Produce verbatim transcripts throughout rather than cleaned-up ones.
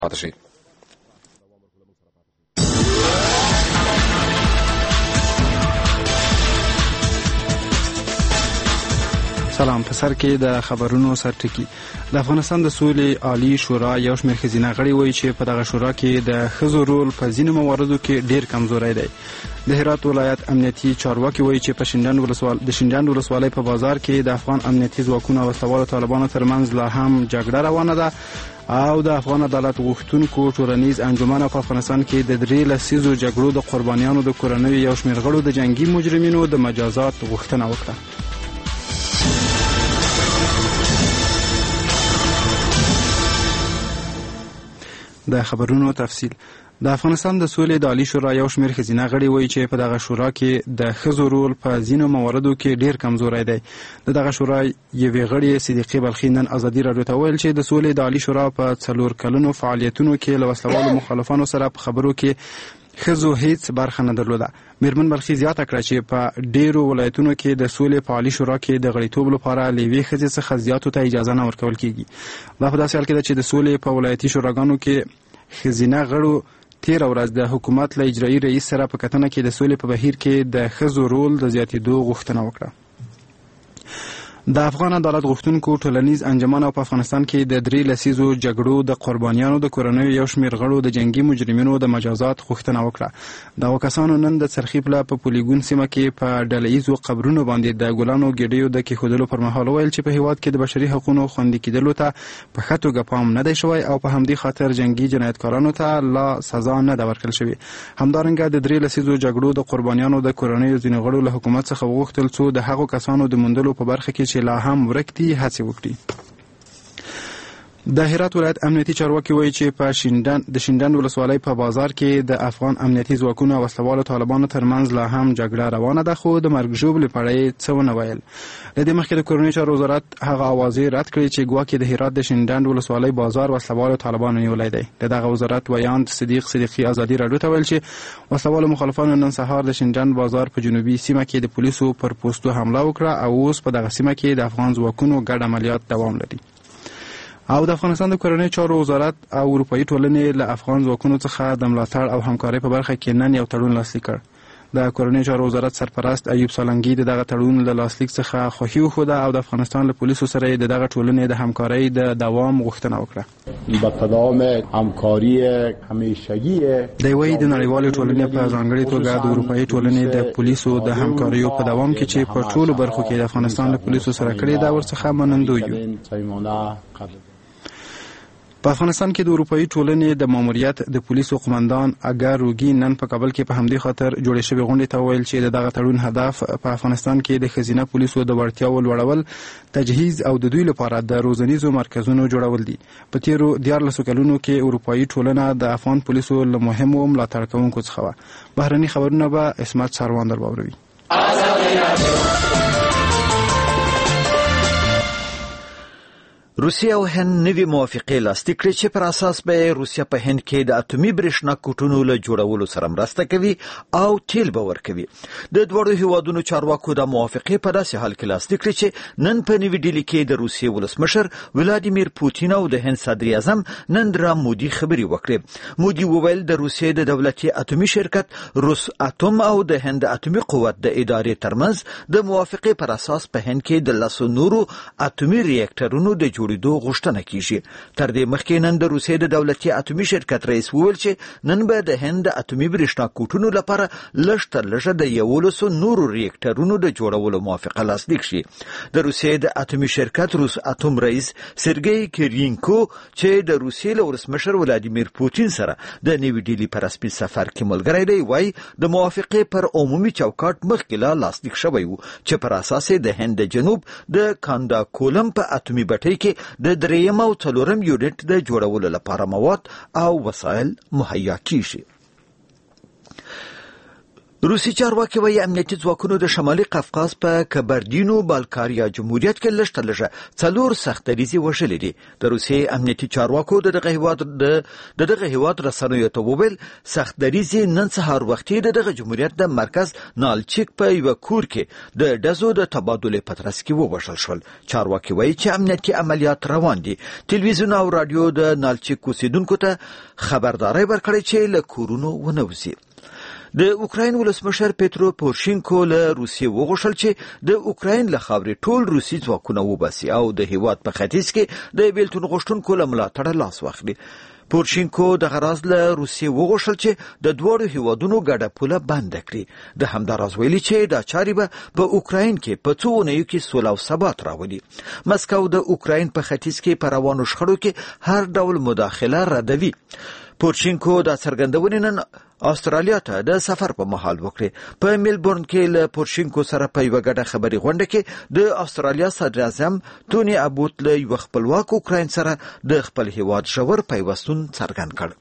پاتې شئ. سلام. په سر کې د خبرونو سرټکی. د افغانستان د سولې عالی شورا یو شمېر ښځینه غړي وایي چې په دغه شورا کې د ښځو رول په ځینو مواردو کې ډیر کمزوری دی. د هرات ولایت امنیتي چارواکي وایي چې په شینډنډ ولسوال د شینډنډ ولسوالۍ په بازار کې د افغان امنیتي ځواکونو او وسلوالو طالبانو ترمنځ لا هم جګړه روانه ده او د افغان عدالت غوښتونکو ټولنیز انجمن په افغانستان کې د درې لسیزو جګړو د قربانیانو د کورنیو یو شمېر غړو د جنگي مجرمینو د مجازات غوښتنه وکړه. د خبرونو تفصیل. د افغانستان د سولې د عالی شورا یو شمېر ښځینه غړي وایي چې په دغه شورا کې د ښځو رول په ځینو مواردو کې ډیر کمزوری دی. د دغه شورا یوې غړي صدیقې بلخي نن ازادي راډیو ته ویل چې د سولې د عالی شورا په څلور کلونو فعالیتونو کې له وسلوالو مخالفانو سره په خبرو کې ښځو هیڅ برخه نه درلوده. میرمن بلخي زیاته کړه چې په ډیرو ولایتونو کې د سولې په عالی شورا کې د غړیتوب لپاره له یوې ښځې څخه زیاتو ته اجازه نه ورکول کیږي. دا په داسې حال کې ده چې د سولې په ولایتي شوراګانو کې ښځینه غړو تیر ورځ د حکومت له اجرایي رئیس سره په کتنه کې د سولې په بهیر کې د ښځو رول د زیاتېدو غوښتنه وکړه. د افغان عدالت غوښتونکو ټولنیز انجمن په افغانستان کې د درې لسیزو جګړو د قربانیانو د کورنیو یو شمېر غړو د جنگي مجرمینو د مجازات غوښتنه وکړه. دغو کسانو نن د څرخي پله په پولیګون سیمه کې په ډله ایزو قبرونو باندې د ګلانو ګېډیو د کېښودلو پر مهال وویل چې په هېواد کې د بشري حقونو خوندي کېدلو ته په ښه توګه پام نه دی شوی او په همدې خاطر جنگي جنایتکارانو ته لا سزا نه ده ورکړل شوې. همدارنګه د درې لسیزو جګړو د قربانیانو د کورنیو ځینو غړو له حکومت څخه وغوښتل څو د هغو کسانو د موندلو په برخه کې چې لا هم ورک دي هڅې وکړي. د هرات ولایت امنیتي چارواکي وایي چې په شینډنډ د شینډنډ ولسوالۍ په بازار کې د افغان امنیتي ځواکونو او وسلوالو طالبانو ترمنځ لا هم جګړه روانه ده خو د مرګ ژوبلې په اړه یې څه ونه ویل. له دې مخکې د کورنیو چارو وزارت هغه اوازې رد کړې چې ګواکې د هرات د شینډنډ ولسوالۍ بازار وسلوالو طالبانو نیولی دی. د دغه وزارت ویاند صدیق صدیقي ازادي راډیو ته ویل چې وسلوالو مخالفانو نن سهار د شینډنډ بازار په جنوبي سیمه کې د پولیسو پر پوستو حمله وکړه او اوس په دغه سیمه کې د افغان ځواکونو ګډ عملیات دوام لري. او د افغانستان د کورنیو چارو وزارت او اروپایي ټولنې له افغان ځواکونو څخه د ملاتړ او همکارۍ په برخه کې نن یو تړون لاسلیک کړ. د کورنیو چارو وزارت سرپرست ایوب سالنګي د دغه تړون له لاسلیک څخه خوښي وښوده او د افغانستان له پولیسو سره د دغه ټولنې د همکارۍ د دوام غوښتنه وکړه. با تداوم همکاری همیشگی د وی د نړیوالې ټولنې په ځانګړې توګه د اروپایي ټولنې د پولیسو د همکاریو په دوام کې چې په ټولو برخو کې د افغانستان له پولیسو سره کړې ده ورڅخه منندوی یو. په افغانستان کې د اروپایي ټولنې د ماموریت د پولیسو قومندان اګر روګي نن په کابل کې په همدې خاطر جوړې شوې غونډې ته ویل چې دغه تړون هدف په افغانستان کې د ښځینه پولیسو د وړتیاو لوړول، تجهیز او د دوی لپاره د روزنیزو مرکزونو جوړول دي. په تیرو دیارلسو کلونو کې اروپایي ټولنه د افغان پولیسو له مهمو ملاتړ کوونکو څخه وه. بهرني خبرونه به اسمت سروان در واوروي. روسیه او هند نوې موافقې لاسلیک کړې چې پر اساس به روسیه په هند کې د اټومي برېښنا کوټونو له جوړولو سره مرسته کوي او تیل به ورکوي. د دواړو هیوادونو چارواکو د موافقې په داسې حال کې لاسلیک کړې چې نن په نوې ډیلي کې د روسیې ولسمشر ولادیمیر پوتین او د هند صدر اعظم نریندرا مودي خبرې وکړې. مودي وویل د روسیې د دولتي اټومي شرکت روس اتوم او د هند اټومي قوت د ادارې ترمنځ د موافقې پر اساس په هند کې د لسو نورو اټومي ریاکټرونو د جوړېدو غوښتنه کیږي. تر دې مخکې نن د روسیې د دولتي اټومي شرکت رئیس وویل چې نن به د هند د اټومي برېښنا کوټونو لپاره لږ تر لږه د یولسو نورو ریاکټرونو د جوړولو موافقه لاسلیک شي. د روسیې د اټومي شرکت روس اتوم رئیس سرګی کیرینکو چې د روسیې له ولسمشر ولادیمیر پوتین سره د نوې ډیلي په رسمي سفر کې ملګری دی، وایي د موافقې پر عمومي چوکاټ مخکې لا لاسلیک شوی و چې پر اساس د هند د جنوب د کاندا کولم په اټومي بټۍ کې د دریم او څلورم یونټ د جوړولو لپاره مواد او وسایل مهیا کیږي. روسي چارواکي وايي امنیتي ځواکونو د شمالي قفقاز په کبردینو بالکاریا جمهوریت کې لږ تر لږه څلور سختریزې وژلې دي. د روسي امنیتي چارواکو د دغه هیواد د دغه هیواد رسنیو ته وویل سختریزې نن سهار وختي د دغه جمهوریت د مرکز نالچیک په یو کور کې د ډزو د تبادله په ترڅ کې ووژل شول. چارواکي وايي چې امنیتي عملیات روان دي. تلویزیون او رادیو د نالچیک اوسیدونکو ته خبرداري ورکړې چې له کورونو ونه وځي. د اوکراین ولسمشر پیترو پورشینکو له روسیې وغوښتل چې د اوکراین له خاورې ټول روسي ځواکونه وباسي او د هیواد په ختیځ کې د بیلتون غوښتونکو له ملاتړه لاس واخلي. پورشینکو د غراز له روسیې وغوښتل چې د دوړو هیوادونو ګډه پوله بند کړي. د همداراز ویلي چې دا چاري به په اوکراین کې په څو اونیو کې سوله او ثبات راولي. مسکو د اوکراین په ختیځ کې په روانو شخړو کې هر ډول مداخله ردوي. پورشینکو دا څرګندونې نن استرالیا ته د سفر په مهال وکړي. په میلبورن کې له پورشینکو سره په یو غټه خبري غونډه کې د استرالیا صدر اعظم ټوني ابوت له یو خپلواک اوکراین سره د خپل هیواد ژور پیوستون څرګند کړ.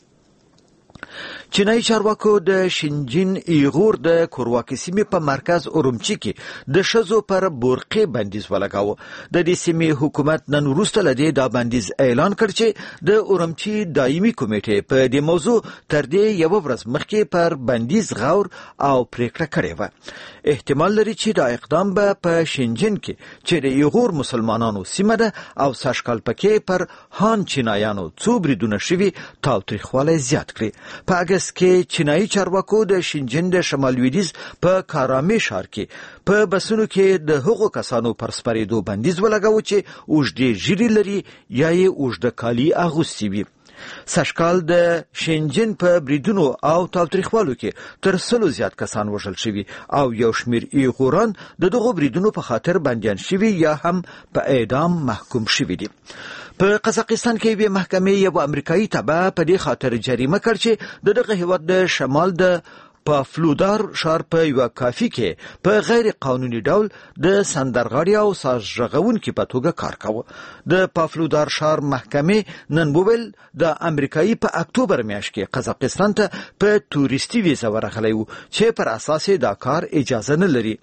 چینایي چارواکو د شینجین ایغور د کورواکي سیمې په مرکز اورمچي کې د ښځو پر بورقې بندیز ولګاوه. د دې سیمې حکومت نن وروسته له دې دا بندیز اعلان کړ چې د اورمچي دایمي کمیټې په دې موضوع تر دې یو ورځ مخکې پر بندیز غور او پریکړه کړې وه. احتمال لري چې دا اقدام به په شینجین کې چې د ایغور مسلمانانو سیمه ده او سږکال پکې پر هان چینایانو څو بریدونه شوي تاوتریخوالی زیات کړي. په اګست کې چینایي چارواکو د شینجین د شمال لویدیځ په کارامې ښار کې په بسونو کې د هغو کسانو پر سپرېدو بندیز ولګاوه چې اوږدې ږیرې لري یا یې اوږده کالي اغوستي وي. سږکال د شینجین په بریدونو او تاوتریخوالو کې تر سلو زیات کسان وژل شوي او یو شمیر ایغوران د دغو بریدونو په خاطر بندیان شوي یا هم په اعدام محکوم شوي دي. په قزاقستان کې یوې محکمې یو امریکایي تبع په دې خاطر جریمه کړ چې د دغه هیواد د شمال د پافلودار ښار په یو کافي کې په غیر قانوني ډول د سندرغاړي او ساز غږونکي په توګه کار کاوه. د پافلودار ښار محکمې نن وویل د امریکایي په اکتوبر میاشت کې قزاقستان ته په توريستي ویزه ورغلی و چې پر اساس دا کار اجازه نه لري.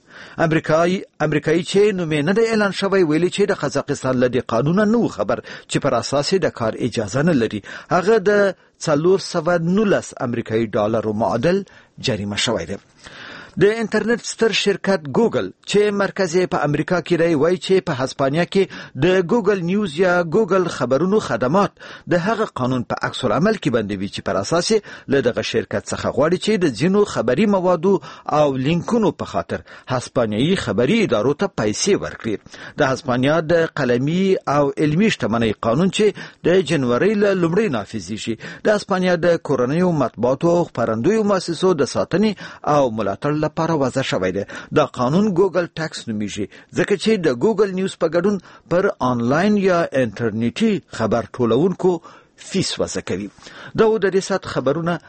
امریکایي امریکایي چې نومې نه دی اعلان شوی ویلي چې د قزاقستان له دې قانون نه خبر چې پر اساس د کار اجازه نه لري. هغه د څلور سوه نولس امریکایي ډالرو معادل جریمه شوی دی. د انټرنیټ ستر شرکت ګوګل چې مرکز په امریکا کې دی وایي چې په هسپانیا کې د ګوګل نیوز یا ګوګل خبرونو خدمات د هغه قانون په عکس العمل کې بندوي چې پر اساس له دغه شرکت څخه غواړي چې د ځینو خبري موادو او لینکونو په خاطر هسپانیایي خبري ادارو ته پیسې ورکړي. د هسپانیا د قلمي او علمي شتمنۍ قانون چې د جنوري له لومړۍ نافذیږي د هسپانیا د کورنیو مطبوعاتو او خپرندویو مؤسسو د ساتنې او ملاتړ لپاره وضع شوی دی. دا قانون ګوګل ټیکس نومیږي ځکه چې د ګوګل نیوز په ګډون پر آنلاین یا انټرنیټي خبر ټولونکو فیس وضع کوي. دا و د دې سات خبرونه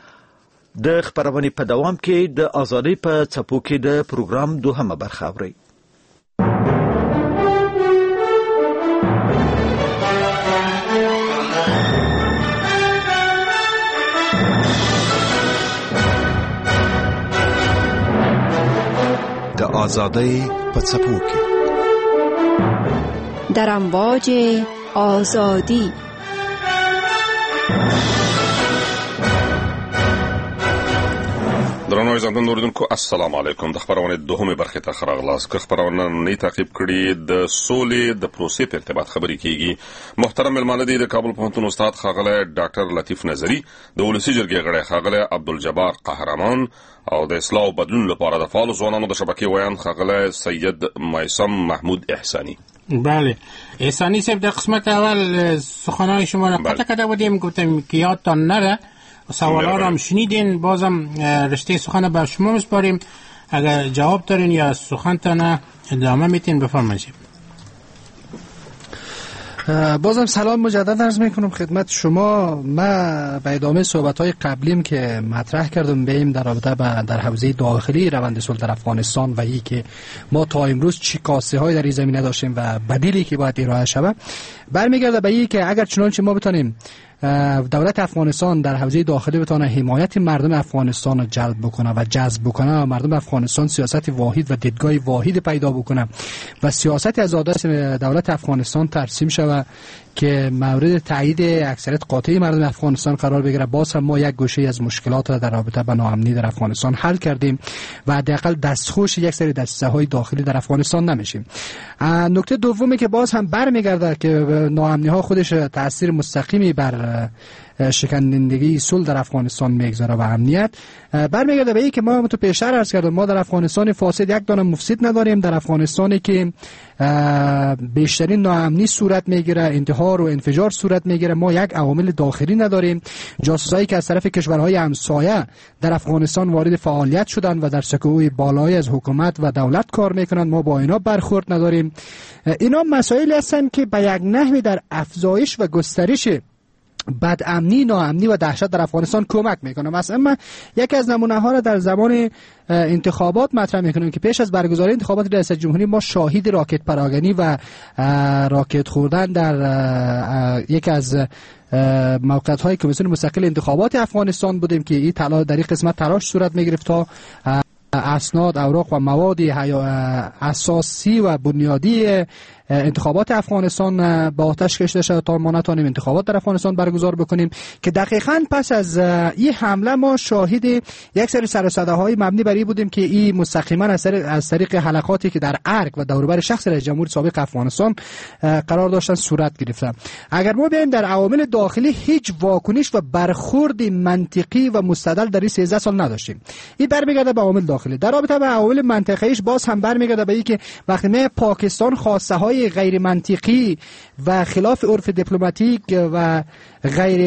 د خبرونې په دوام کې د ازادۍ په څپو کې د پروګرام دوهمه برخه اورئ. د آزادۍ په څپو کې در امواج آزادی. درنو عزیزان اوریدونکو السلام علیکم. د خبرونې دوهمه برخه ته راغلاست. که خبرونه نه تعقیب کړي د سولې د پروسې په ارتباط خبرې کیږي. محترم ملمانه دي د کابل پوهنتون استاد خاغله ډاکټر لطیف نظری، د ولسی جرګې غړی خاغله عبدالجبار قهرمان او د اصلاح او بدلون لپاره د فعال ځوانانو د شبکې ویان خاغله سید میثم محمود احسانی. بله احسانی صاحب، در قسمت اول سخنان شما را قطع کرده بودیم، گفتم که یادتان نره، سوالا را هم شنیدین، بازم رشته سخن به شما میسپاریم. اگر جواب دارین یا سخنتان ادامه میتین بفرمایید. بازم سلام مجدد عرض میکنم خدمت شما. ما به ادامه صحبت‌های قبلیم که مطرح کردم بیم در رابطه با در حوزه داخلی روند صلح در افغانستان و ای که ما تا امروز چی کاسه های در این زمینه داشتیم و بدیلی که باید ارائه شود، برمیگرده به این که اگر چنانچه ما بتونیم دولت افغانستان در حوزه داخلی بتونه حمایت مردم افغانستان رو جلب بکنه و جذب بکنه و مردم افغانستان سیاست واحد و دیدگاه واحد پیدا بکنه و سیاست از آدرس دولت افغانستان ترسیم شود که مورد تایید اکثریت قاطع مردم افغانستان قرار بگیره، باز هم ما یک گوشه از مشکلات را در رابطه با ناامنی در افغانستان حل کردیم و حداقل دستخوش یک سری دسته‌های داخلی در افغانستان نمیشیم. نکته دومی که باز هم برمیگرده که ناامنی ها خودش تاثیر مستقیمی بر شکنندگی صلح در افغانستان میگذاره و امنیت برمیگرده به این که ما تو پیشتر عرض کردم ما در افغانستان فاسد یک دانه مفسد نداریم. در افغانستانی که بیشترین ناامنی صورت میگیره، انتحار و انفجار صورت میگیره، ما یک عوامل داخلی نداریم. جاسوسایی که از طرف کشورهای همسایه در افغانستان وارد فعالیت شدن و در سکوی بالایی از حکومت و دولت کار میکنن، ما با اینا برخورد نداریم. اینا مسائلی هستن که به یک نحوی در افزایش و گسترش بدامنی، ناامنی و دهشت در افغانستان کمک میکنه. مثلا من یکی از نمونه ها را در زمان انتخابات مطرح میکنم که پیش از برگزاری انتخابات ریاست جمهوری ما شاهد راکت پراگنی و راکت خوردن در یکی از موقعیت های کمیسیون مستقل انتخابات افغانستان بودیم که این تلاش در این قسمت تلاش صورت میگرفت تا اسناد، اوراق و مواد اساسی و بنیادی انتخابات افغانستان با آتش کشیده شد تا ما نتوانیم انتخابات در افغانستان برگزار بکنیم که دقیقاً پس از این حمله ما شاهد یک سری سر و صداهای مبنی بر این بودیم که این مستقیما از طریق از طریق حلقاتی که در ارگ و دور و بر شخص رئیس جمهور سابق افغانستان قرار داشتن صورت گرفته. اگر ما بیایم در عوامل داخلی هیچ واکنش و برخورد منطقی و مستدل در این سیزده سال نداشتیم. این برمیگرده به عوامل داخلی. در رابطه با عوامل منطقیش باز هم برمیگرده به اینکه وقتی ما پاکستان خواسته های غیر منطقی و خلاف عرف دیپلماتیک و غیر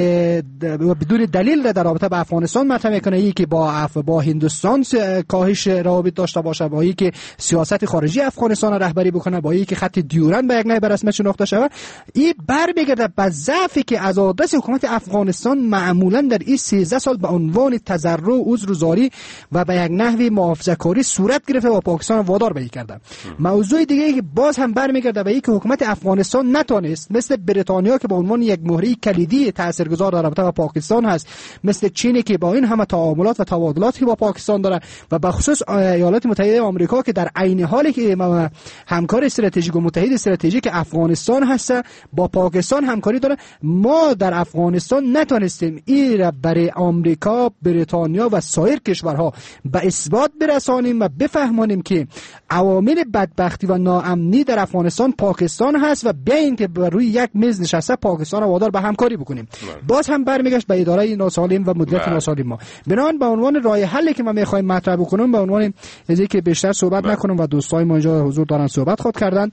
و بدون دلیل در رابطه با افغانستان مطرح میکنه، ای که با اف با هندوستان کاهش روابط داشته باشه، با ای که سیاست خارجی افغانستان رهبری بکنه، با ای که خط دیورند به یک نحو به رسمیت شناخته شود، این برمیگرده به ضعفی که از آدرس حکومت افغانستان معمولا در این سیزده سال به عنوان تضرع و عذرگزاری و به یک نحوی محافظه‌کاری صورت گرفته و پاکستان وادار به این کرده. موضوع دیگه که باز هم برمیگرده به این که حکومت افغانستان نتونست مثل بریتانیا که به عنوان یک مهره کلیدی تاثیرگذار در رابطه با پاکستان هست، مثل چینی که با این همه تعاملات و تبادلاتی با پاکستان داره و به خصوص ایالات متحده آمریکا که در عین حالی که همکار استراتژیک و متحد استراتژیک افغانستان هست با پاکستان همکاری داره، ما در افغانستان نتونستیم این را برای آمریکا، بریتانیا و سایر کشورها به اثبات برسانیم و بفهمانیم که عوامل بدبختی و ناامنی در افغانستان پاکستان هست و بیاین که بر روی یک میز نشسته پاکستان را وادار به همکاری بکنیم. باز هم برمیگشت به اداره ناسالم و مدیریت ناسالم ما. بنابراین به عنوان راه حلی که ما میخوایم مطرح بکنم، به عنوان چیزی که بیشتر صحبت نکنم و دوستای ما اینجا حضور دارن صحبت خود کردن،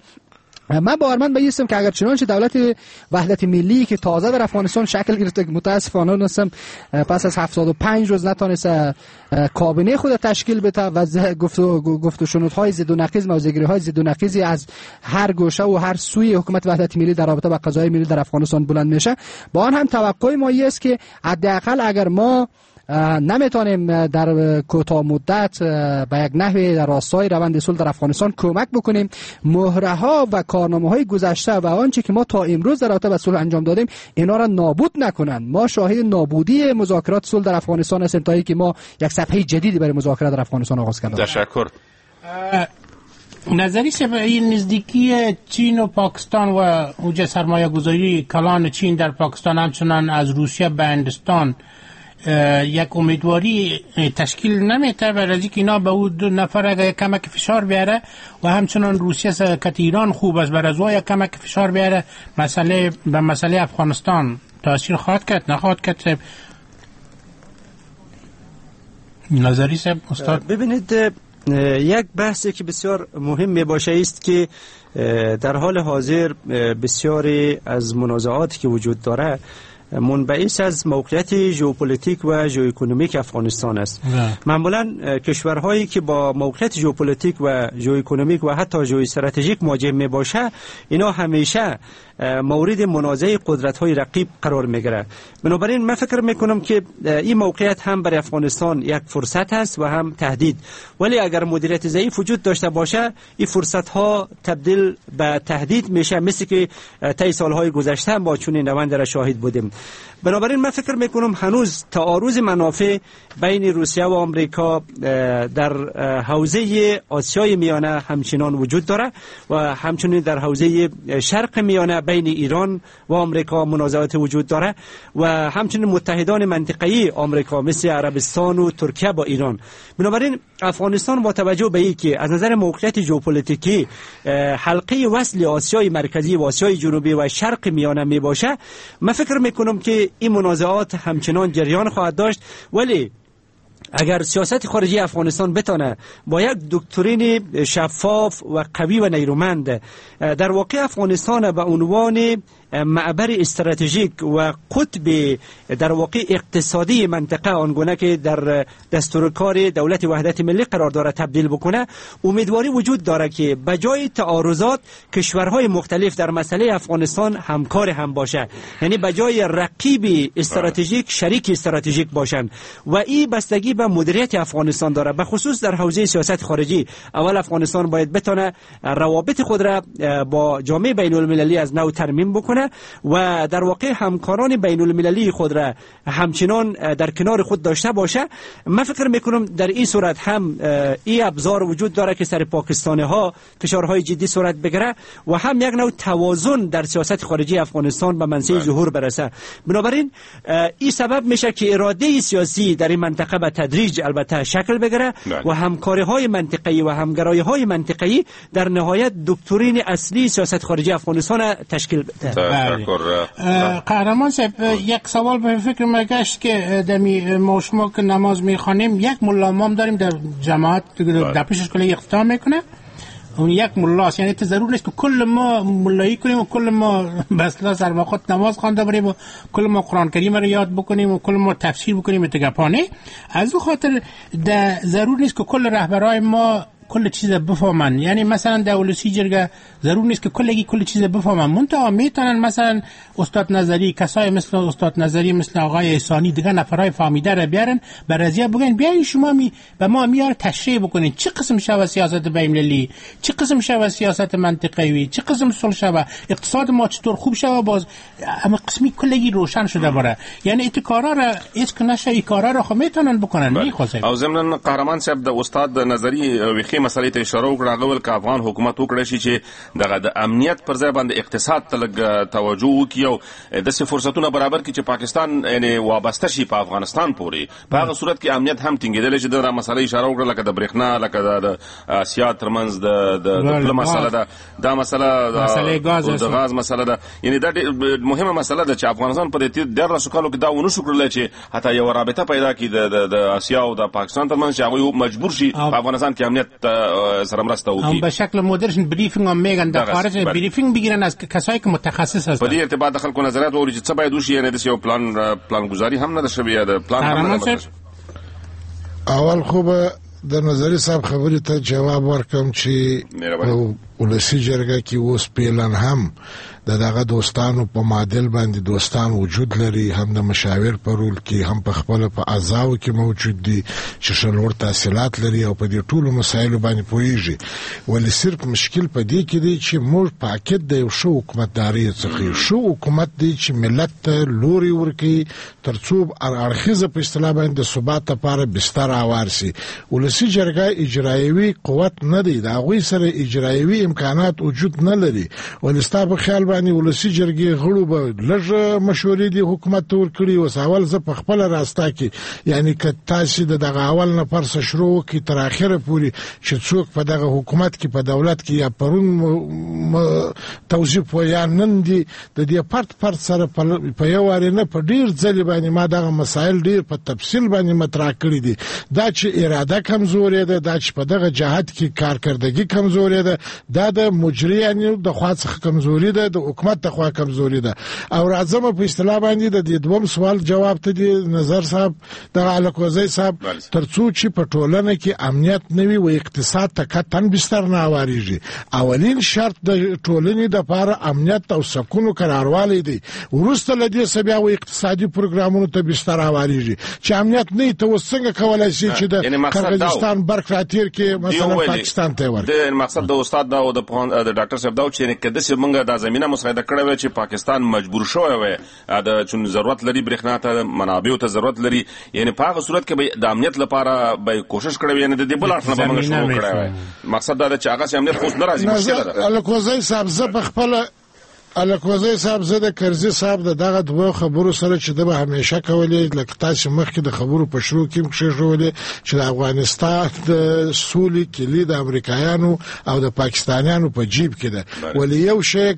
من باورمند به هستم که اگر چنانچه دولت وحدت ملی که تازه در افغانستان شکل گرفته که متاسفانه نستم پس از هفتاد و پنج روز نتونست کابینه خود تشکیل بده و گفت و گفت و شنودهای ضد و نقیض موضع‌گیری‌های ضد و نقیضی از هر گوشه و هر سوی حکومت وحدت ملی در رابطه با قضای ملی در افغانستان بلند میشه، با آن هم توقع ما است که حداقل اگر ما نمیتونیم در کوتاه مدت به یک نحوی در راستای روند صلح در افغانستان کمک بکنیم، مهره ها و کارنامه های گذشته و آنچه که ما تا امروز در رابطه با صلح انجام دادیم اینا را نابود نکنن. ما شاهد نابودی مذاکرات صلح در افغانستان هستیم تا اینکه ما یک صفحه جدیدی برای مذاکرات در افغانستان آغاز کردیم. تشکر. نظری سے این نزدیکی چین و پاکستان و اوج سرمایه گذاری کلان چین در پاکستان همچنان از روسیه به هندوستان یک امیدواری تشکیل نمیده برای اینکه اینا به اون دو نفر اگه کمک فشار بیاره و همچنان روسیه سکت ایران خوب است برای از یک کمک فشار بیاره مسئله به مسئله افغانستان تاثیر خواهد کرد نخواهد کرد؟ نظری صاحب استاد. ببینید یک بحثی که بسیار مهم می باشه است که در حال حاضر بسیاری از منازعاتی که وجود داره منبعث از موقعیت ژئوپلیتیک و ژئواکونومیک افغانستان است. معمولا کشورهایی که با موقعیت ژئوپلیتیک و ژئواکونومیک و حتی ژئواستراتژیک مواجه می باشه اینا همیشه مورد منازعه قدرت‌های رقیب قرار می‌گیره. بنابراین من فکر می‌کنم که این موقعیت هم برای افغانستان یک فرصت است و هم تهدید، ولی اگر مدیریت ضعیف وجود داشته باشه این فرصت‌ها تبدیل به تهدید میشه، مثل که طی سال‌های گذشته ما چنین روند را شاهد بودیم. بنابراین من فکر میکنم هنوز تعارض منافع بین روسیه و آمریکا در حوزه آسیای میانه همچنان وجود داره و همچنین در حوزه شرق میانه بین ایران و آمریکا منازعات وجود داره و همچنین متحدان منطقه‌ای آمریکا مثل عربستان و ترکیه با ایران. بنابراین افغانستان با توجه به اینکه از نظر موقعیت ژئوپلیتیکی حلقه وصل آسیای مرکزی و آسیای جنوبی و شرق میانه می باشه، من فکر میکنم که این منازعات همچنان جریان خواهد داشت. ولی اگر سیاست خارجی افغانستان بتانه با یک دکترین شفاف و قوی و نیرومند در واقع افغانستان به عنوان معبر استراتژیک و قطب در واقع اقتصادی منطقه آنگونه که در دستور کار دولت وحدت ملی قرار داره تبدیل بکنه، امیدواری وجود داره که بجای تعارضات کشورهای مختلف در مسئله افغانستان همکار هم باشه، یعنی بجای رقیب استراتژیک شریک استراتژیک باشن و این بستگی به مدیریت افغانستان داره. به خصوص در حوزه سیاست خارجی اول افغانستان باید بتونه روابط خود را با جامعه بین المللی از نو ترمیم بکنه و در واقع همکاران بین المللی خود را همچنان در کنار خود داشته باشه. من فکر میکنم در این صورت هم این ابزار وجود داره که سر پاکستانی ها فشارهای جدی صورت بگیره و هم یک نوع توازن در سیاست خارجی افغانستان به منصه ظهور برسه. بنابراین این سبب میشه که اراده سیاسی در این منطقه به تدریج البته شکل بگیره و همکاری های منطقه‌ای و همگرایی های منطقه‌ای در نهایت دکترین اصلی سیاست خارجی افغانستان تشکیل بده. قهرمان صاحب، یک سوال به فکر ما گشت که دمی ما شما که نماز میخوانیم یک ملا امام داریم در جماعت در پیشش کلی اختتام میکنه، اون یک ملاست، یعنی تو ضرور نیست که کل ما ملایی کنیم و کل ما بسلا سر وقت نماز خوانده بریم و کل ما قرآن کریم رو یاد بکنیم و کل ما تفسیر بکنیم اتگپانه. از اون خاطر ضرور نیست که کل رهبرای ما کل چیز بفهمن، یعنی مثلا دولسی جرگه ضرور نیست که کلگی کل چیز بفهمن، منتها میتونن مثلا استاد نظری، کسای مثل استاد نظری مثل آقای احسانی دیگه نفرای فهمیده را بیارن برازیه بگن بیاین شما می به ما میار تشریح بکنین چه قسم شوه سیاست بین‌المللی، چه قسم شوه سیاست منطقه‌ای، چه قسم صلح شوه، اقتصاد ما چطور خوب شوه، باز اما قسمی کلگی روشن شده بره. یعنی ایت کارا را هیچ کنشه ای کارا را خو میتونن بکنن. میخواسه او ضمن قهرمان صاحب د استاد نظری ویخي مسلې ته اشاره وکړه غول ک افغان حکومت وکړي شي چې دغه د امنیت پر ځای باندې اقتصاد ته لګ توجه وکړي او د څه فرصتونه برابر کړي چې پاکستان یعنی وابسته شي په افغانستان پورې. په هغه صورت کې امنیت هم ټینګېدل شي. د مسلې اشاره وکړه لکه د برېښنا، لکه د آسیا ترمنځ د د پله مسله ده، دا مسله د غاز مسله ده. یعنی دا مهمه مسله ده چې افغانستان په دې ډېر رسوکالو کې دا ونه شو کړل چې حتی یو رابطه پیدا کړي د د آسیا او د پاکستان ترمنځ چې هغه مجبور شي په افغانستان کې امنیت سره مرسته وکړي. هم به شکل مدرن بریفینگ هم میگن در خارج بریفینگ بگیرن از کسایی که متخصص هستن. په دې ارتباط د خلکو نظریات ووري چې څه باید وشي، یعنی د یو پلان پلان گزاري هم نه ده شوې یا د پلان هم نه ده. اول خو د نظری صاحب خبرې ته جواب ورکم چې ولسی جرګه کې اوس پلان هم د دغه دوستانو په معادل باندې دوستان وجود لري، هم د مشاور په رول کې هم په خپل په اعضاو کې موجود دي چې شلور تحصیلات لري او په دې ټولو مسایلو باندې پوهیږي. ولې صرف مشکل په دې کې دی چې موږ پاکټ د یو شو حکومتداري څخه شو حکومت دی چې ملت ته لوري ورکي ترڅو اړخیزه په اصطلاح باندې د ثبات لپاره بستر اوارسي. ولسی جرګه اجرایوي قوت نه دی، دا غوي سره اجرایوي امکانات وجود نه لري. ولستا په خیال باندې ولسی جرګې غړو به لږ مشورې دي حکومت ته ورکړي او سوال ز په خپل راستا کې، یعنی که تاسو د دغه اول نه پرس شروع کی تر اخره پوری چې څوک په دغه حکومت کې په دولت کې یا پرون توصیف و یا نن دي د دې پارت پارت سره په یو اړه نه په ډیر ځلې باندې ما دغه مسایل ډیر په تفصیل باندې مطرح کړی دي. دا چې اراده کمزورې ده، دا چې په دغه جهاد کې کارکردګي کمزورې ده، دا د مجریانو د خوا څخه کمزوري ده، د حکومت د خوا کمزوري ده. او راځم په اصطلاح باندې د دې دوم سوال جواب ته دی نظر صاحب د علقوزی صاحب ترڅو چې په ټولنه کې امنیت نوي او اقتصاد ته کتن بستر نه واریږي. اولین شرط د ټولنې د لپاره امنیت او سکون قراروالی دی. ورسته لدی سبیا او اقتصادي پروګرامونو ته بستر واریږي چې امنیت نه ته وسنګ کولای شي چې د قرغیزستان برکراتیر کې مثلا پاکستان ته ورته. د مقصد د استاد دا او د ډاکټر صاحب دا چې کده چې موږ د زمينه مساعده کړې چې پاکستان مجبور شوی وي د چون ضرورت لري برېښنا ته منابع ته ضرورت لري یعنی په هغه صورت کې به د امنیت لپاره به کوشش کړی وي یعنی د دې بل اړخ نه به شروع کړی وي مقصد دا چې هغه امنیت خو نه راځي مشکل ده الکوزی صاحب زه په خپل الکوزی صاحب زه د کرزي صاحب د دغه دوه خبرو سره چې د به همیشه کولې لکه تاسو مخکې د خبرو په شروع کې مخښولې چې د افغانستان د سولې کلی د امریکایانو او د پاکستانیانو په جیب کې ده ولې یو شی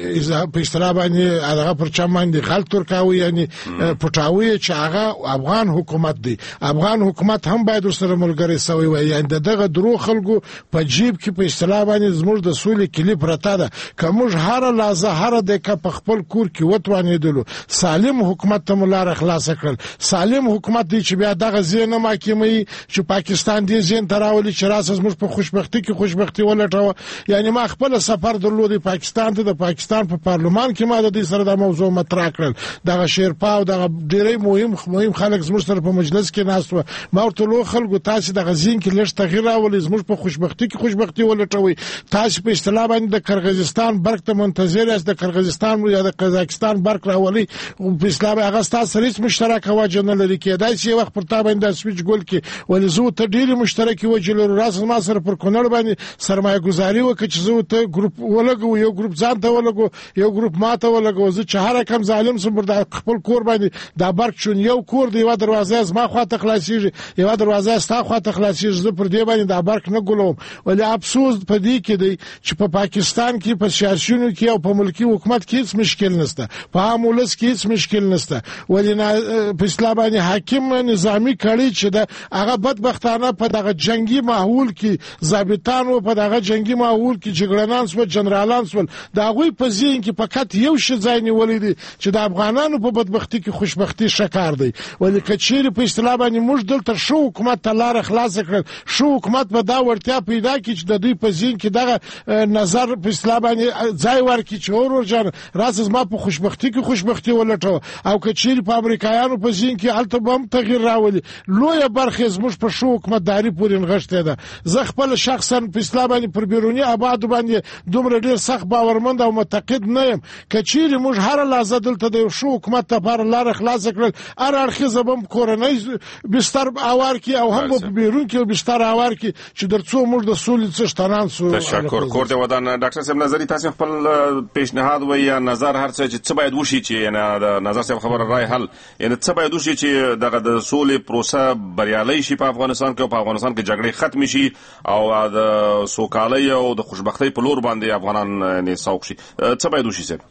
په اصطلاح باندې هغه پر چا باندې غلط ورکاوي یعنی پټاوي چې هغه افغان حکومت دی افغان حکومت هم باید سره ملګری سوی وي یعنی دغه درو خلکو په جیب کې په اصطلاح باندې زموږ د سولې کلی پرته ده کومه هر لازه هر د په خپل کور کې وتوانېدلو سالم حکومت ته ملار خلاص کړل سالم حکومت دی چې بیا دغه زینه محکمې چې پاکستان دې زین تراولي چې راس موږ په خوشبختی کې خوشبختی ولټاوه یعنی ما خپل سفر درلودي پاکستان ته د پاکستان په پارلمان کې ما د دې سره د موضوع مطرح کړل دغه شیرپا او دغه ډېری مهم مهم خلک زموږ سره په مجلس کې ناست و ما ورته لو خلکو تاسو دغه زین کې لږ تغییر راولي زموږ په خوشبختی کې خوشبختی ولټوي تاسو په اصطلاح باندې د کرغیزستان برق ته منتظر یاست د کرغیزستان یا د قزاقستان برق راولي په اسلام هغه تاسو سره مشترک وجه نه لري کېدای شي وخت پر تا باندې سویچ ګول کې ولې زه ته ډېری مشترکي وجه لرو راس ما سره پر کونړ باندې سرمایه گذاري وکړي چې زه ته ګروپ ولګو یو ګروپ ځان ته ولګو یو ګروپ ما ته ولګو زه چې هر کم ظالم سم پر خپل کور باندې دا برق شون یو کور دی یو دروازه از ما خواته خلاصيږي یو دروازه ستا خواته خلاصيږي زه پر دې باندې دا برق نه ګولوم ولې افسوس په دې کې دی چې په پاکستان کې په سیاسيونو کې او په ملکی حکومت کې هیڅ مشکل نشته په عامولس کې هیڅ مشکل نشته ولې په اسلام باندې حاکم نظامی کړي چې دا هغه بدبختانه په دغه جنگي ماحول کې ضابطانو په دغه جنگي ماحول کې جګړنان سو جنرالان سو دا غوي په ځین کې فقط یو شی ځای نیولې دي چې د افغانانو په بدبختی کې خوشبختی شکار دی ولې کچېری په اسلام باندې موږ دلته شو حکومت ته لار خلاص کړل شو حکومت به دا ورتیا پیدا کړي چې د دوی په ځین کې دغه نظر په اسلام باندې ځای ورکړي چې اور ورجن راز ما په خوشبختی کې خوشبختی ولټو او کچېری په امریکایانو په ځین کې الته بم تغییر راولي لوی برخه زموږ په شو حکومتداري پورې نغښته ده زه خپل شخصا په اسلام باندې پر بیرونی آباد باندې دومره ډیر سخت باورمند او متقد نه یم کچېری موږ هر لحظه دلته د شو حکومت لپاره لار خلاص کړل هر اړخیزه بم کورنۍ بستر اوار کې او هم په بیرون کې بستر اوار کې چې درڅو موږ د سولې څشتنان سو تشکر کور دی ودان ډاکټر صاحب نظری تاسو خپل پیشنهاد وي یا نظر هر څه چې څه باید وشي چې نه د نظر صاحب خبره راي حل یعنی څه باید وشي چې دغه د سولې پروسه بریالي شي په افغانستان کې او په افغانستان کې جګړې ختم شي او د سوکالۍ او د خوشبختی په لور باندې افغانان نه سوق شي څه باید وشي صاحب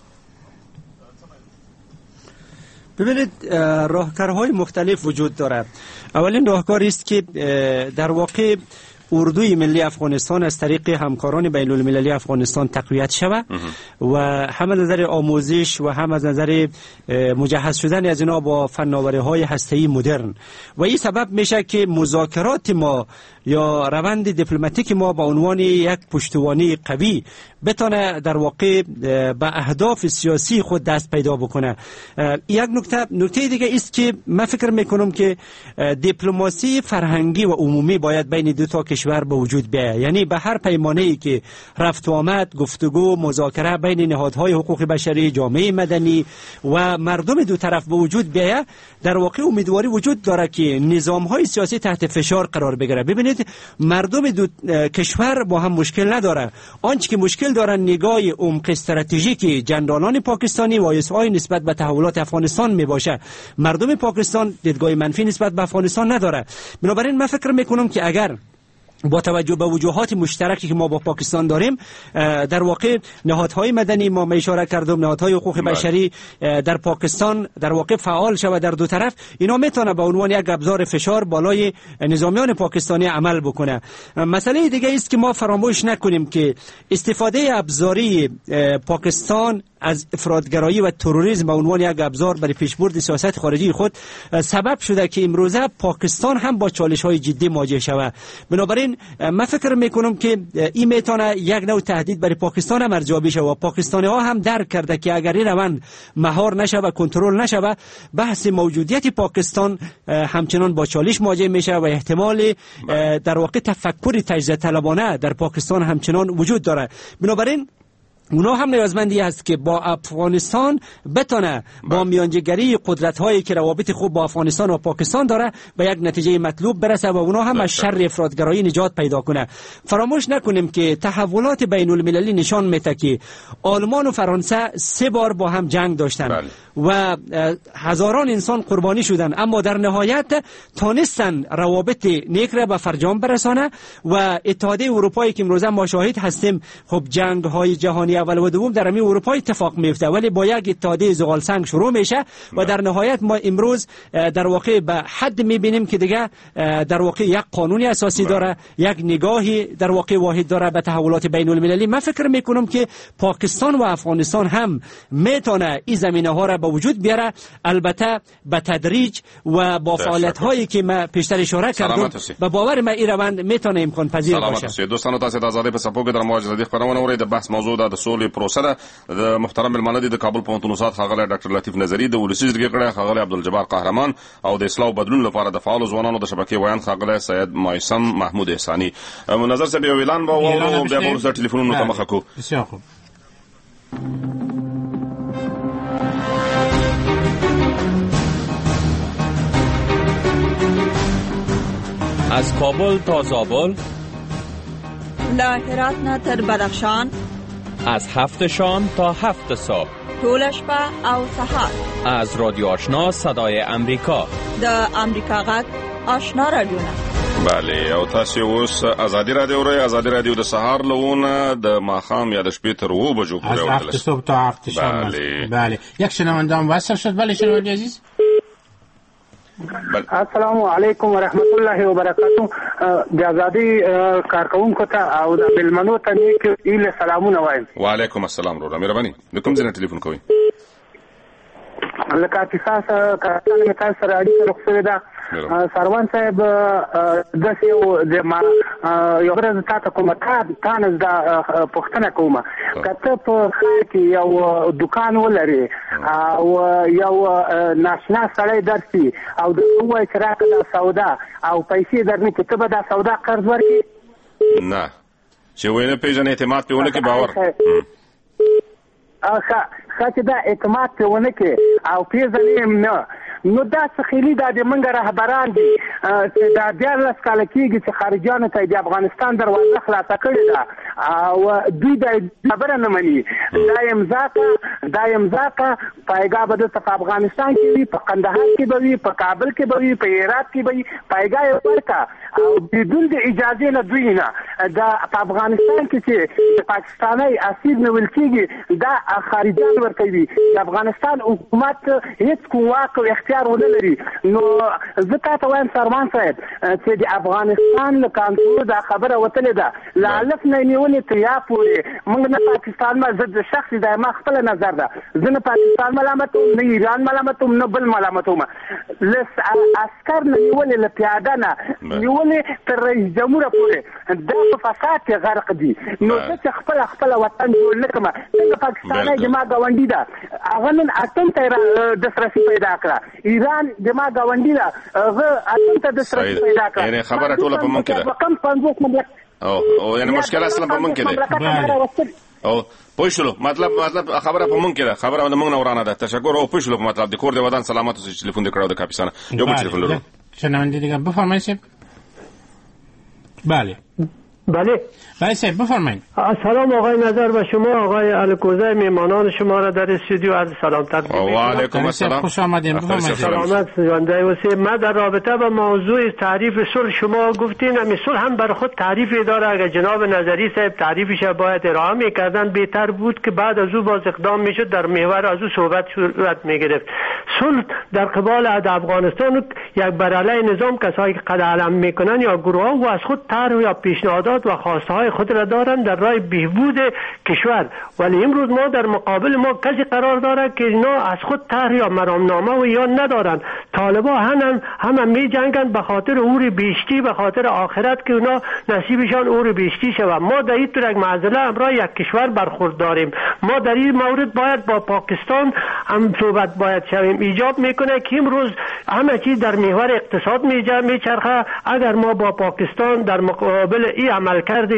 ببینید راهکارهای مختلف وجود دارد اولین راهکار است که در واقع اردوی ملی افغانستان از طریق همکاران بین المللی افغانستان تقویت شود و هم از نظر آموزش و هم از نظر مجهز شدن از اینا با فناوری‌های هسته‌ای مدرن و این سبب میشه که مذاکرات ما یا روند دیپلماتیک ما با عنوان یک پشتوانه قوی بتونه در واقع به اهداف سیاسی خود دست پیدا بکنه. یک نکته نکته دیگه است که من فکر میکنم که دیپلماسی فرهنگی و عمومی باید بین دو تا کشور به وجود بیاید، یعنی به هر پیمانه‌ای که رفت و آمد، گفتگو، مذاکره بین نهادهای حقوق بشری، جامعه مدنی و مردم دو طرف به وجود بیاید، در واقع امیدواری وجود داره که نظام‌های سیاسی تحت فشار قرار بگیره. ببینید مردم دو کشور با هم مشکل نداره، آنچه که مشکل دارن نگاه عمق استراتژیک جنرالان پاکستانی و ایس‌های نسبت به تحولات افغانستان میباشه. مردم پاکستان دیدگاه منفی نسبت به افغانستان نداره. بنابراین من فکر میکنم که اگر با توجه به وجوهات مشترکی که ما با پاکستان داریم، در واقع نهادهای مدنی، ما اشاره کردم نهادهای حقوق بشری در پاکستان در واقع فعال شود در دو طرف، اینا میتونه به عنوان یک ابزار فشار بالای نظامیان پاکستانی عمل بکنه. مسئله دیگه است که ما فراموش نکنیم که استفاده ابزاری پاکستان از افراطگرایی و تروریسم به عنوان یک ابزار برای پیشبرد سیاست خارجی خود سبب شده که امروزه پاکستان هم با چالش‌های جدی مواجه شود. بنابراین من فکر میکنم که این میتونه یک نوع تهدید برای پاکستان هم ارزیابی شود و پاکستانی‌ها هم درک کرده که اگر این روند مهار نشه و کنترل نشه، بحث موجودیت پاکستان همچنان با چالش مواجه میشه و احتمال در واقع تفکر تجزیه طلبانه در پاکستان همچنان وجود داره. بنابراین اونا هم نیازمندی است که با افغانستان بتونه با میانجیگری قدرت هایی که روابط خوب با افغانستان و پاکستان داره به یک نتیجه مطلوب برسه و اونا هم از شر افراطگرایی نجات پیدا کنه. فراموش نکنیم که تحولات بین المللی نشان میده که آلمان و فرانسه سه بار با هم جنگ داشتن بله. و هزاران انسان قربانی شدن، اما در نهایت تانستن روابط نیک را به فرجام برسانه و اتحادیه اروپایی که امروزه ما شاهد هستیم خب جنگ های جهانی اول و دوم در امی اروپا اتفاق میفته، ولی با یک اتحادیه زغال سنگ شروع میشه و در نهایت ما امروز در واقع به حد میبینیم که دیگه در واقع یک قانون اساسی داره، یک نگاهی در واقع واحد داره به تحولات بین المللی. من فکر میکنم که پاکستان و افغانستان هم میتونه این زمینه ها را به وجود بیاره، البته به تدریج و با فعالیت هایی که ما پیشتر اشاره کردم به باور من این روند میتونه امکان پذیر باشه. سلامت دوستانو، تاسو د ازادۍ په څپو کې د مواجهه د خبرونه اورئ. د بحث موضوع د سولې پروسه ده. د محترم ملمانه د کابل پوهنتون استاد ښاغلی ډاکټر لطیف نظري، د ولسي جرګې غړی ښاغلی عبدالجبار قهرمان او د اصلاح بدلون لپاره د فعالو ځوانانو د شبکې ویان ښاغلی سید مایسم محمود احساني. نظر صاحب یو اعلان به واورو، بیا به وروسته ټلیفونونو ته مخه کړو. بسیار خوب. از کابل تا زابل، له هرات نه تر بدخشان، از هفت شام تا هفت صبح، ټول شپه او سهار، از رادیو آشنا صدای امریکا، د امریکا غږ آشنا رادیو. بله، او تاسو اوس ازادي رادیو اورئ. ازادي رادیو د سهار لونه د ماښام یا د شپې تر اوه بجو پورې اورئ. از هفت صبح تا هفت شام. بله بله. یک شنونده هم وصل شد. بله شنونده عزیز. السلام علیکم ورحمت الله وبرکاتہ. د ازادي کارکونکو ته او د بلمنو ته نیک ایله سلامونه وایم. وعلیکم السلام ورو مهرباني. د کوم ځای نه ټلیفون کوئ؟ لکه تاسو کارتل می تاسو سره اړیکه وکړه دا سروان صاحب د یو د ما یو ورځ تاسو کومه تاسو د پښتنه کومه کته په خیر کې یو دکان ولري او یو ناشنا سړی درسي او د وای شراکت د سودا او پیسې درنه کې ته به د سودا قرض ورکړي؟ نه، چې وینه پیژنې اعتماد په ونه کې باور اخا خاطر دا اعتماد په ونه کې او پیژنې نه نو دا څخیلی دا د منګ رهبران دي چې دا دیارلس کاله کېږي چې خارجیانو ته د افغانستان دروازه خلاصه کړې ده او دوی دا خبره نه مني. دا امضا که دا امضا که پایګاه به دلته په افغانستان کې وي، په قندهار کې به وي، په کابل کې به وي، په هرات کې به وي، پایګاه یې ورکړه او بدون د اجازې نه دوی نه دا په افغانستان کې چې د پاکستاني اسیر نیول کېږي دا خارجیان ورکوي. د افغانستان حکومت هیڅ کوم واک او اختیار ونه لري. نو زه تاسو وایم سروان صاحب چې د افغانستان له کانټرول دا خبره وتلې ده له الف نه نیولې تر یا پورې موږ نه پاکستان ما زه د شخصي دا ما خپل نظر ده، زه نه پاکستان ملامتوم نه ایران ملامتوم نه بل ملامتوم. لس عسكر نه نیولې له پیاده نه نیولې تر رئیس جمهور پورې دا په فساد کې غرق دي. نو زه چې خپل خپل وطن جوړ نه کړم څنګه پاکستاني جما گاونډي ده هغه نن اتم ته د سرسي پیدا کړه، ایران جما گاونډي ده هغه اتم ته د سرسي پیدا کړه. یعنی خبره ټوله په مونږ کې ده. کم پنځوس مملکت او او یعنی مشکل اصلا په مونږ کې ده. او پوښلو مطلب مطلب خبره په مونږ کې ده، خبره د مونږ نه ورانه ده. تشکر او پوښلو مطلب د کور د ودان سلامت اوسئ. ټلیفون دې کړو د کاپیسانه یو بل ټلیفون لرو. شنونده دیگه بفرمایید. بله بله بله صاحب بفرمایید. سلام آقای نظر و شما آقای الکوزه، میهمانان شما را در استودیو عرض سلام تقدیم می‌کنم. و علیکم السلام، خوش آمدید. بفرمایید. سلامت زنده باشید. ما در رابطه با موضوع تعریف صلح شما گفتین همین صلح هم بر خود تعریفی داره. اگر جناب نظری صاحب تعریفش باید ارائه می‌کردن بهتر بود که بعد از او باز اقدام میشد در محور از او صحبت صورت می‌گرفت. صلح در قبال افغانستان یک بر علیه نظام کسایی که قد علم میکنن یا گروه و از خود طرح یا پیشنهادات و خواسته های خود را دارند در راه بهبود کشور، ولی امروز ما در مقابل ما کسی قرار داره که اینا از خود طرح یا مرامنامه و یا ندارند. طالبا هم هم می جنگند به خاطر امور بیشتی، به خاطر آخرت که اونا نصیبشان امور بیشتی شود. ما در این طور یک معضله امرای یک کشور برخورد داریم. ما در این مورد باید با پاکستان هم صحبت باید شویم. ایجاب میکنه که امروز همه چیز در محور اقتصاد میچرخه. اگر ما با پاکستان در مقابل این عمل کردش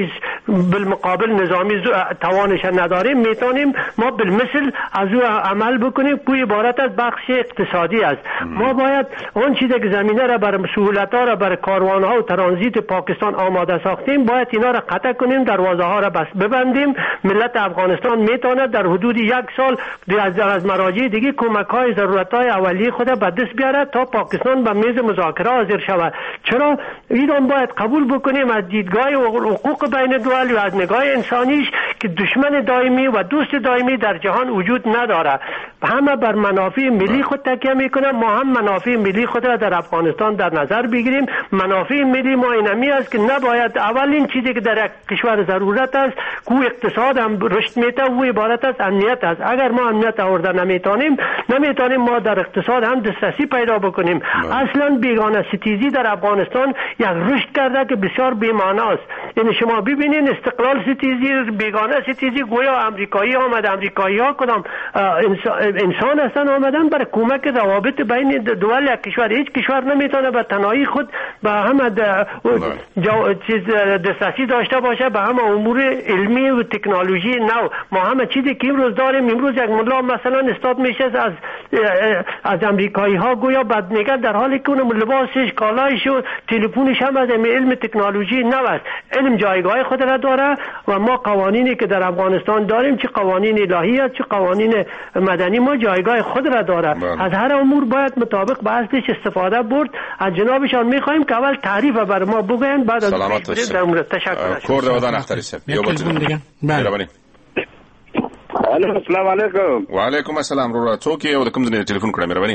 بالمقابل نظامی توانش نداریم، میتونیم ما بالمثل از او عمل بکنیم که عبارت از بخش اقتصادی است. ما باید اون چیزی که زمینه را بر سهولت ها را بر کاروان ها و ترانزیت پاکستان آماده ساختیم باید اینا را قطع کنیم، دروازه ها را بس ببندیم. ملت افغانستان میتونه در حدود یک سال از از مراجع دیگه کمک های ضرورت های اولیه خود به دست بیاره تا پاکستان به میز مذاکره حاضر شود. چرا ایران باید قبول بکنیم از دیدگاه حقوق بین الدول و از نگاه انسانیش که دشمن دائمی و دوست دائمی در جهان وجود نداره. همه بر منافع ملی خود تکیه میکنه. ما هم منافع ملی خود را در افغانستان در نظر بگیریم. منافع ملی ما اینمی است که نباید اولین چیزی که در یک کشور ضرورت است که اقتصاد هم رشد میته و عبارت است امنیت است. اگر ما امنیت آورده نمیتونیم نمیتونیم ما در اقتصاد هم دسترسی پیدا بکنیم. اصلا بیگانه ستیزی در افغانستان یک رشد کرده که بسیار بی‌معنی است. یعنی شما ببینید استقلال ستیزی، بیگانه ستیزی، گویا امریکایی آمد، امریکایی ها کدام انسان هستن آمدن برای کمک روابط بین دول یک کشور. هیچ کشور نمیتونه به تنهایی خود به همه چیز دسترسی داشته باشه به همه امور علمی و تکنولوژی نو. ما همه چیزی که امروز داریم، امروز یک ملا مثلا استاد میشه از از امریکایی ها گویا بعد میگه در حالی که اون لباسش، کالایش و تلفنش هم از علم تکنولوژی نو است. علم جایگاه خود را داره و ما قوانینی که در افغانستان داریم، چه قوانین الهی است چه قوانین مدنی، ما جایگاه خود را داره. از هر امور باید مطابق به اصلش استفاده برد. از جنابشان میخوایم که اول تعریف بر ما بگوین، بعد از در مورد تشکر. کورد ودان اختری صاحب یو بل بله. السلام علیکم. و علیکم السلام. رو څوک یو د کوم ځای ټلیفون کړه مهرباني؟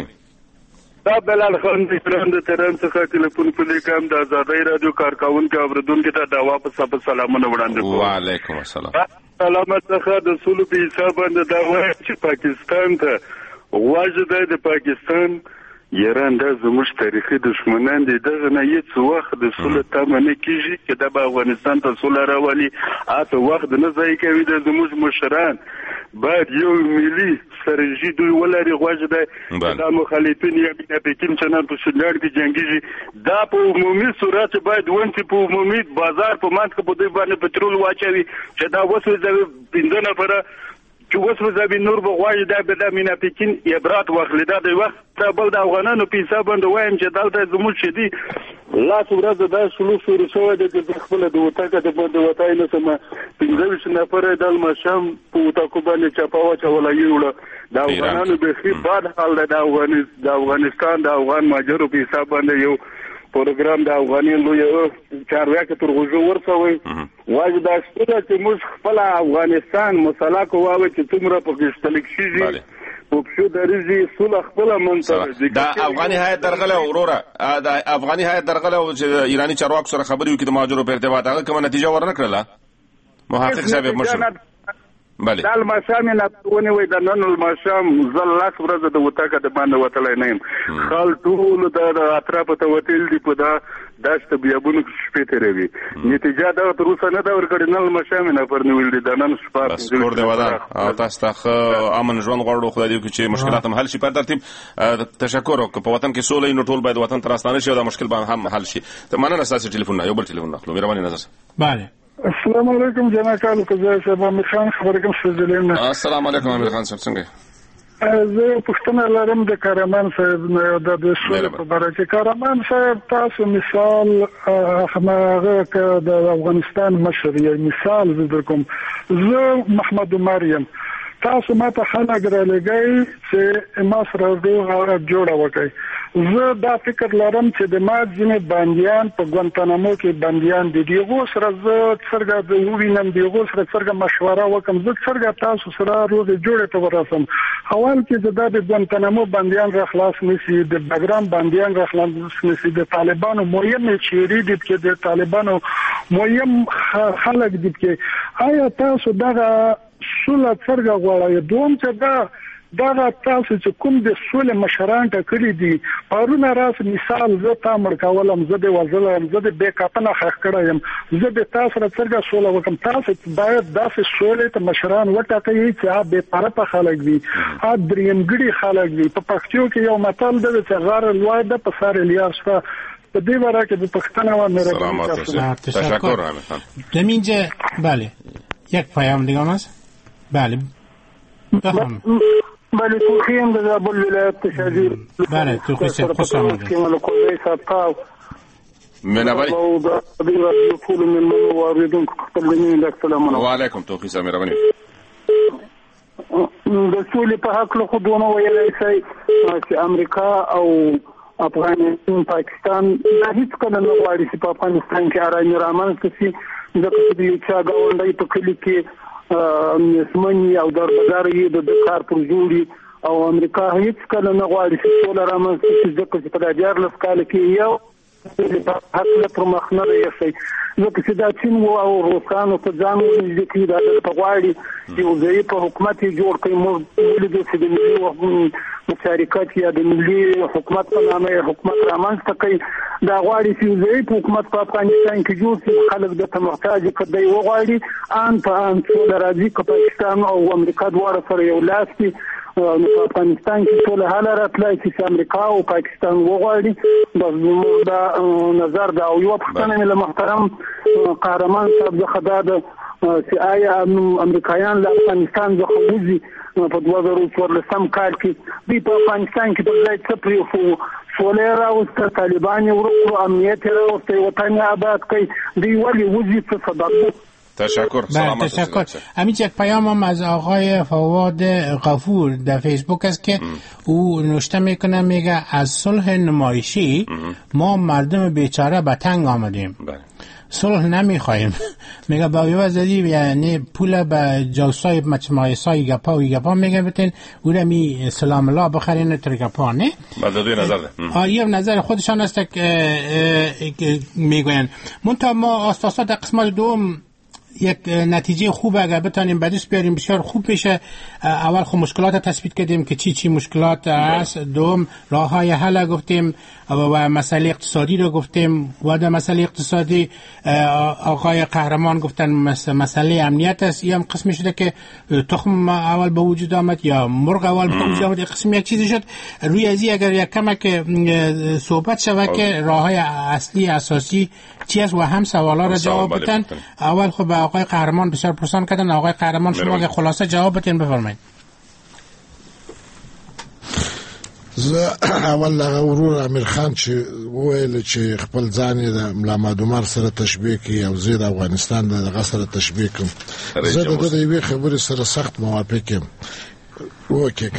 دا بلال خان د تران د تران څخه ټلیفون کوم د آزادۍ رادیو کارکونکو اوریدونکو ته د واپس په سلامونه وړاندې کوم. وعلیکم السلام. سلامت څخه د سولو په حساب باندې دا وایي چې پاکستان ته واجب د پاکستان ایران د زموږ تاریخي دشمنان دي. دغه نه هیڅ وخت د سولې تمه نه کیږي چې د افغانستان ته سوله راولي. اته وخت نه ځای کوي د زموږ مشران باید یو ملي ستراتیژي دوی ولري. غواړي د مخالفین یا د پکین چنل په شلګر کې جنگي دا په عمومي صورت باید ونتي په عمومي بازار په منځ کې په دوی باندې پټرول واچوي چې دا وسو ځای پنځه نفره چې وسو ځای نور بغواړي دا به د مینا پکین عبرت واخلي. دا د وخت بل د افغانانو په حساب باندې وایم چې دلته زموږ شدي لاس ورځ د شلو شروع شوی د خپل د وټاکه د باندې وتای نه سم پنځه نفر د المشام په وټاکو باندې چپاوه چولای وړه. د افغانانو به خي بعد حال د افغانستان د افغانستان د افغان ماجرو په حساب باندې یو پروګرام د افغاني لوی چارواکي تر غوږو ورسوي. واجب دا ستاسو چې موږ خپل افغانستان مسله کوو چې څومره پکې ستلک شي په شو درځي سول خپل منځ دا افغاني هيئت درغله وروره دا افغاني هيئت درغله او چې ایرانی چارواکو سره خبرې وکړي د ماجرو په ارتباط هغه کومه نتیجه ورنکړه. محقق صاحب مشر بله دال مشام نه ونه وای د نن المشام زل لاس ورځ د وټاکه د باندې وتلای نه خال ټول د اطراف ته وتل دی په دا داشت بیابونو شپې تیروي. نتیجه دا تر اوسه نه دا ورکړي نن المشام نه پر نیول دي د نن شپه بس کور دی ودان او تاسو ته امن ژوند غواړو خدای دې چې مشکلات هم حل شي په ترتیب. تشکر وکړو په وطن کې سولې نو ټول باید وطن تر استانه شي او دا مشکل به هم حل شي. ته مننه اساس ټلیفون نه یو بل ټلیفون نخلو مهرباني نظر. بله السلام علیکم جناب کال کوزه صاحب امیر خان خبرې کوم سوزلین. السلام علیکم امیر خان صاحب څنګه؟ زه پښتنه لرم د کارمان صاحب نه د سولې په اړه چې کارمان صاحب تاسو مثال هغه د افغانستان مشر یې مثال زده کوم. زه محمد مریم تاسو ما ته خلک را لګی چې ما سره ورغه جوړه وکړي. زه دا فکر لرم چې د ما ځینې بندیان په ګوانتانامو کې بندیان دي دیغو سره زه څرګه د وینم دیغو سره څرګه مشوره وکم زه څرګه تاسو سره روزه جوړه ته ورسم. اول کې د د ګوانتانامو بندیان را خلاص نشي د بګرام بندیان را خلاص نشي د طالبانو مهم چیرې دي چې د طالبانو مهم خلک دي کې آیا تاسو دغه سوله څرګه غواړئ. دوم چې دا دا تاسو چې کوم د سولې مشران ټاکلي دي پرونه راس مثال زه تا مړ کولم زه د وزلم زه د بیکاپنه خخ کړم زه د تاسو سره څرګه سوله وکم. تاسو باید داسې سولې ته مشران وټاکئ چې به پرپا خلک وي ا درېمګړي خلک وي. په پښتو کې یو متل دی چې غار لوی د پسار لیار شته په دې باره کې د پښتنه و مهرباني تشکر عامر خان. در اینجا بله یک پیام دیگه است. بله بفرمایید. بله توخی هم در ابل ولایت تشادیر. بله توخی صاحب خوش آمدید. منابری رادیو ټول من واردونکو خپل لمن السلام علیکم. وعلیکم توخی صاحب مهرباني. د سولې په حق له خودونه ویلای شي چې امریکا او افغانستان پاکستان دا هیڅ کله نه غواړي چې په افغانستان کې آرامي رامنځته شي. ځکه چې د یو چا ګاونډی په کلي کې نسمني او دربدار یې د کار پر جوړي او امریکا هیڅ کله نه غواړي چې سوله رامنځته شي. ځکه چې په دیارلس کال کې یو حق له پر مخ نه رسي. ځکه چې دا چین او روسانو په ځان ونیسي چې دا په غواړي یو ځای په حکومت جوړ کړي. موږ ولیدو چې د ملي مشارکت یا د ملي حکومت په نامه حکومت رامنځته کوي. دا غواړي چې ځای په حکومت په افغانستان کې جوړ شي. خلک د محتاج کړي وغواړي ان په ان څو راځي چې پاکستان او امریکا دواړه سره یو لاس کې په افغانستان کې ټول حاله راتلای چې امریکا او پاکستان وغواړي. دا نظر دا او یو پښتنه له محترم قهرمان صاحب څخه دا د چې آیا امریکایان له افغانستان څخه وځي په دوه زره څوارلسم کال کې دوی په افغانستان کې په ځای څه پرېښو سوله راوسته طالبان ورکړو امنیت راوسته وطن آباد کوي. دوی ولې وځي څه سبب؟ تشکر. سلامت تشکر. همین یک پیام هم از آقای فواد غفور در فیسبوک است که ام. او نوشته میکنه میگه از صلح نمایشی ام. ما مردم بیچاره به تنگ آمدیم. بله. صلح نمیخوایم. میگه با ویوزدی یعنی پول به جاسای مچمایسای گپا و گپا میگه بتین او را می سلام الله بخرین تر گپا نه. بعد دوی نظر ده. آیه نظر خودشان است که میگوین. منتها ما اساسات قسمت دوم یک نتیجه خوب اگر بتانیم بعدش بیاریم بسیار خوب میشه. اول خب مشکلات تثبیت کردیم که چی چی مشکلات هست. دوم راه های حل گفتیم و مسئله اقتصادی رو گفتیم و در مسئله اقتصادی آقای قهرمان گفتن مسئله امنیت است. این هم قسمی شده که تخم اول به وجود آمد یا مرغ اول به وجود آمد. قسم یک چیزی شد. روی ازی اگر یک کمک صحبت شود که راه های اصلی اساسی چی است و هم سوالا را جواب بدن. اول خب آقای قهرمان بسیار پرسان کردن. آقای قهرمان شما اگه خلاصه جواب بدین بفرمایید. زه اول هغه ورور امیر خان چې وویل چې خپل ځان یې د ملا مادومر سره تشبیه کړي او زه د افغانستان دغه سره تشبیه کړم. زه د دې یوې خبرې سره سخت موافق یم. وکه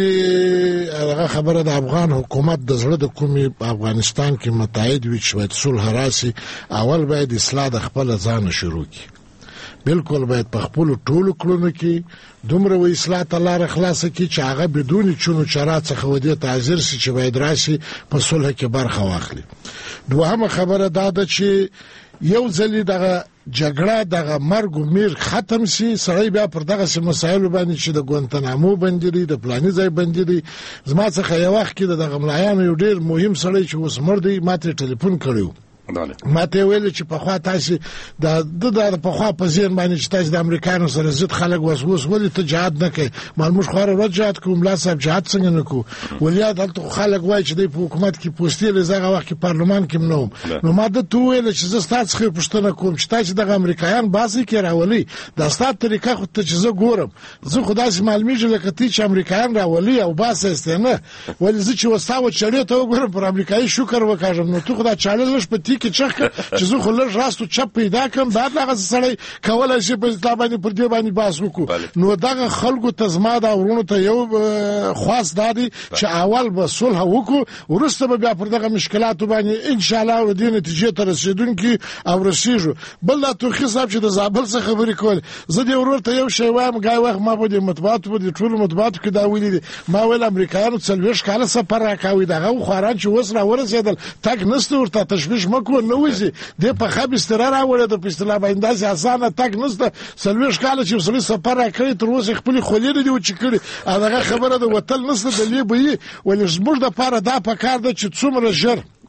کچيري هغه خبره د افغان حکومت د زړه د کومي افغانستان کې متحد وي چې صلح راسي اول باید اصلاح د خپل ځان شروع کړي. بالکل باید په خپل ټولو کړنو کې دومره و اصلاح ته لار خلاصه کړي چې هغه بدون چونو چرات څخه ودی تعذير سي چې باید راسي په صلح کې برخه واخلي. دوهمه خبره دا ده چې یو ځلې دغه جګړه دغه مرګ او میر ختم سي سړی بیا پر دغه مسایل باندې چې د ګونتنامو بندري د پلاني ځای بندري زما څخه یو وخت کې دغه ملایانو یو ډیر مهم سړی چې اوس مړ دی ماته ټلیفون کړو. ماته ویل چې په خوا تاسو د د په خوا په ځین باندې چې تاسو د امریکایانو سره زید خلک وسوس ولې ته جهاد نه کوي. معلومه خبره را جهاد کوم لا صاحب جهاد څنګه نه کو ولیا دلته خلک وای چې د حکومت کې پوسټي لزغه وخت کې پارلمان کې نو نو ماده تو ویل چې زه ستاسو خو پښتنه کوم چې تاسو د امریکایان باسي کې راولي د ستاسو طریقه خو ته چې زه ګورم زه خدای سي معلومیږي لکه چې امریکایان راولي او باسي استنه ولې زه چې وساو چړې ته وګورم پر امریکایي شکر وکړم نو ته خدای چاله لږ په کې چخه چې زه خو لږ راستو چپ پیدا کوم دا هغه سړی کولای شي په اسلام باندې پر دې باندې باس وکړو. نو دغه خلکو ته زما دا ورونو ته یو خاص دادی چې اول به صلح وکړو ورسته به بیا پر دغه مشکلات باندې ان شاء الله ودې نتیجې ته رسیدونکي او رسیږو. بل لا توخي صاحب چې د زابل څخه خبرې کول زه دې ورور ته یو شی وایم غای وخت ما په دې مطبوعاتو په دې ټول مطبوعاتو کې دا ویلي ما ویل امریکایانو څلويش کاله سفر راکاوي دغه خواران چې وس را ورسېدل تک نسته ورته تشویش مکو نو وځي د په خاب استرار راوړل د پښتلا باندې داسې اسانه تک نسته څلويش کاله چې وسلې سفر راکړي تر اوسه خپل خولې دی و چې کړي هغه خبره د وتل نسته د لیبي ولې زموږ د پاره دا په کار ده چې څومره ژر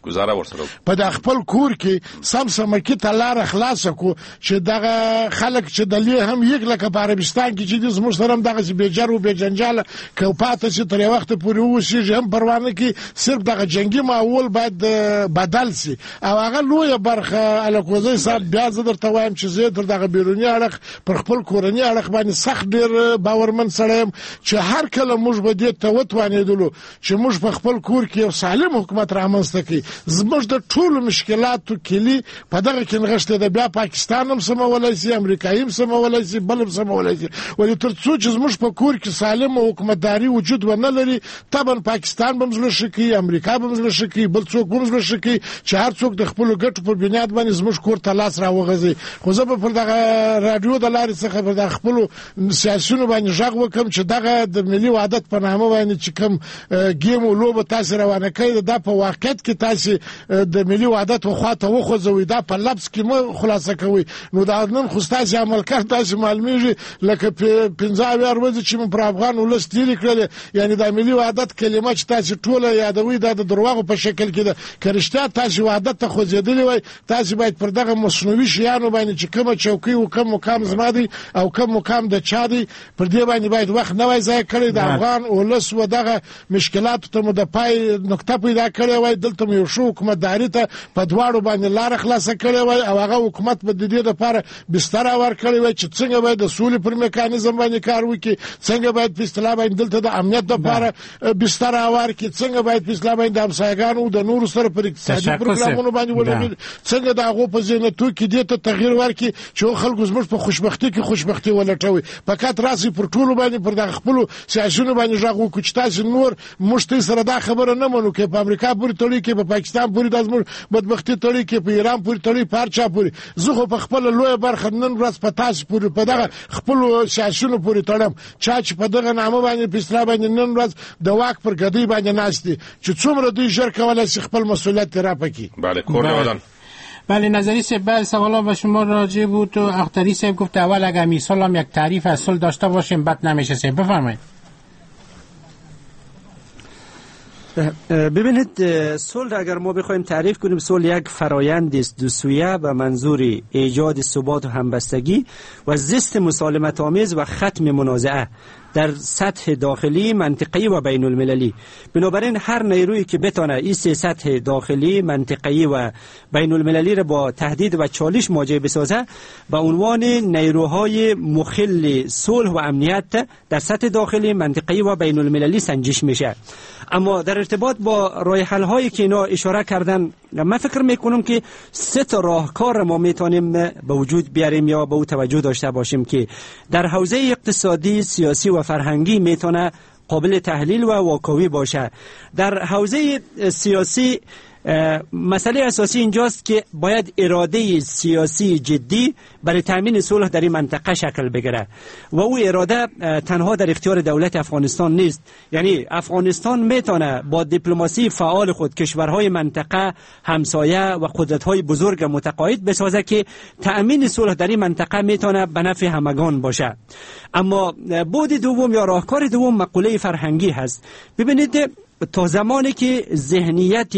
گزاره ورسره په د خپل کور کې سم سمکی ته لار خلاص کو چې دغه خلک چې د لې هم یک لکه په عربستان کې چې د زموږ سره هم دغه بیجر او بیجنجال کو پاته چې تر وخت پورې وشي هم پروانه کې صرف دغه جنگي ماحول باید بدل سي او هغه لوی برخه الکوزي صاحب بیا زه درته وایم چې زه در دغه بیرونی اړخ پر خپل کورنی اړخ باندې سخت ډیر باورمن سره چې هر کله موږ به دې ته وتوانېدلو چې موږ په خپل کور کې یو سالم حکومت رامنځته کړي زموږ د ټولو مشکلاتو کلی په دغه کې نغښته د بیا پاکستان هم سمولای شي امریکایي هم سمولای شي بل هم سمولای شي ولې تر څو چې زموږ په کور کې سالم حکومتداري وجود ونه لري طبعا پاکستان به زله شي امریکا به زله شي بل څوک به زله شي چې هر څوک د خپل ګټو په بنیاد باندې زموږ کور ته لاس راوغځي خو زه په دغه رادیو د لارې څخه په دغه خپل سیاسيونو باندې ژغ وکم چې دغه د ملي وحدت په نامه باندې چې کوم گیم او لوبه تاسو روانه کړئ دا په واقعیت کې تاسو د ملي وحدت خواته وخوځوي دا په لبس کې مو خلاصه کوي نو دا نن خو تاسو عمل کړ تاسو معلومیږي لکه پنځه ورځې چې پر افغان ولس تیر کړل یعنی د ملي وحدت کلمه چې تاسو ټول یادوي دا د دروغو په شکل کې ده کړشته تاسو وحدت ته خوځېدلی وای تاسو باید پر دغه مصنوعي شیانو باندې چې کومه چوکۍ او کوم مقام زمادي او کوم مقام د چا دی پر دې باندې باید وخت نه وای ځای کړی د افغان ولس و دغه مشکلات ته مو د پای نقطه پیدا کړی وای دلته یو شو حکومتداري ته په دواړو باندې لار خلاصه کړی وای او هغه حکومت به د دې لپاره بستر ور کړی وای چې څنګه باید د سولې پر میکانیزم باندې کار وکړي څنګه باید په اصطلاح باندې دلته د امنیت لپاره بستر ور کړي څنګه باید په اصطلاح باندې د همسایګانو د نور سره پر اقتصادي پروګرامونو باندې ولګي څنګه د هغه په ذهنیتو کې دې ته تغییر ورکړي چې خلکو زموږ په خوشبختی کې خوشبختی ولټوي فقط راسي پر ټولو باندې پر د خپل سیاسيونو باندې ژغو کوچ تاسو نور مشته سره دا خبره نه مونږ کې په امریکا پورې تړي کې په پاکستان پورې د زموږ بدبختی تړي کې په ایران پورې تړي پارچا پورې زه په خپل لوی برخه نن ورځ په تاسو پورې په دغه خپل سیاسيونو پورې تړم چې په دغه نامه باندې په اسلام باندې نن ورځ د واک پر ګدی باندې ناشتي چې څومره دوی ژر کولای شي خپل مسؤلیت را پکې بله کورنوادان بله نظری صاحب بعد سوالا به شما راجع بود و اختری صاحب گفت اول اگر مثال هم یک تعریف از صلح داشته باشیم بد نمیشه صاحب بفرمایید ببینید صلح اگر ما بخوایم تعریف کنیم صلح یک فرایند است دو سویه به منظور ایجاد ثبات و همبستگی و زیست مسالمت آمیز و ختم منازعه در سطح داخلی منطقه‌ای و بین المللی بنابراین هر نیرویی که بتونه این سه سطح داخلی منطقه‌ای و بین المللی را با تهدید و چالش مواجه بسازه به عنوان نیروهای مخل صلح و امنیت در سطح داخلی منطقه‌ای و بین المللی سنجش میشه اما در ارتباط با راه حل هایی که اینا اشاره کردن من فکر میکنم که سه تا راهکار ما میتونیم به وجود بیاریم یا به او توجه داشته باشیم که در حوزه اقتصادی سیاسی و فرهنگی میتونه قابل تحلیل و واقعی باشه در حوزه سیاسی مسئله اساسی اینجاست که باید اراده سیاسی جدی برای تامین صلح در این منطقه شکل بگیره و او اراده تنها در اختیار دولت افغانستان نیست یعنی افغانستان میتونه با دیپلماسی فعال خود کشورهای منطقه همسایه و قدرت‌های بزرگ متقاعد بسازه که تامین صلح در این منطقه میتونه به نفع همگان باشه اما بعد دوم یا راهکار دوم مقوله فرهنگی هست ببینید تا زمانی که ذهنیت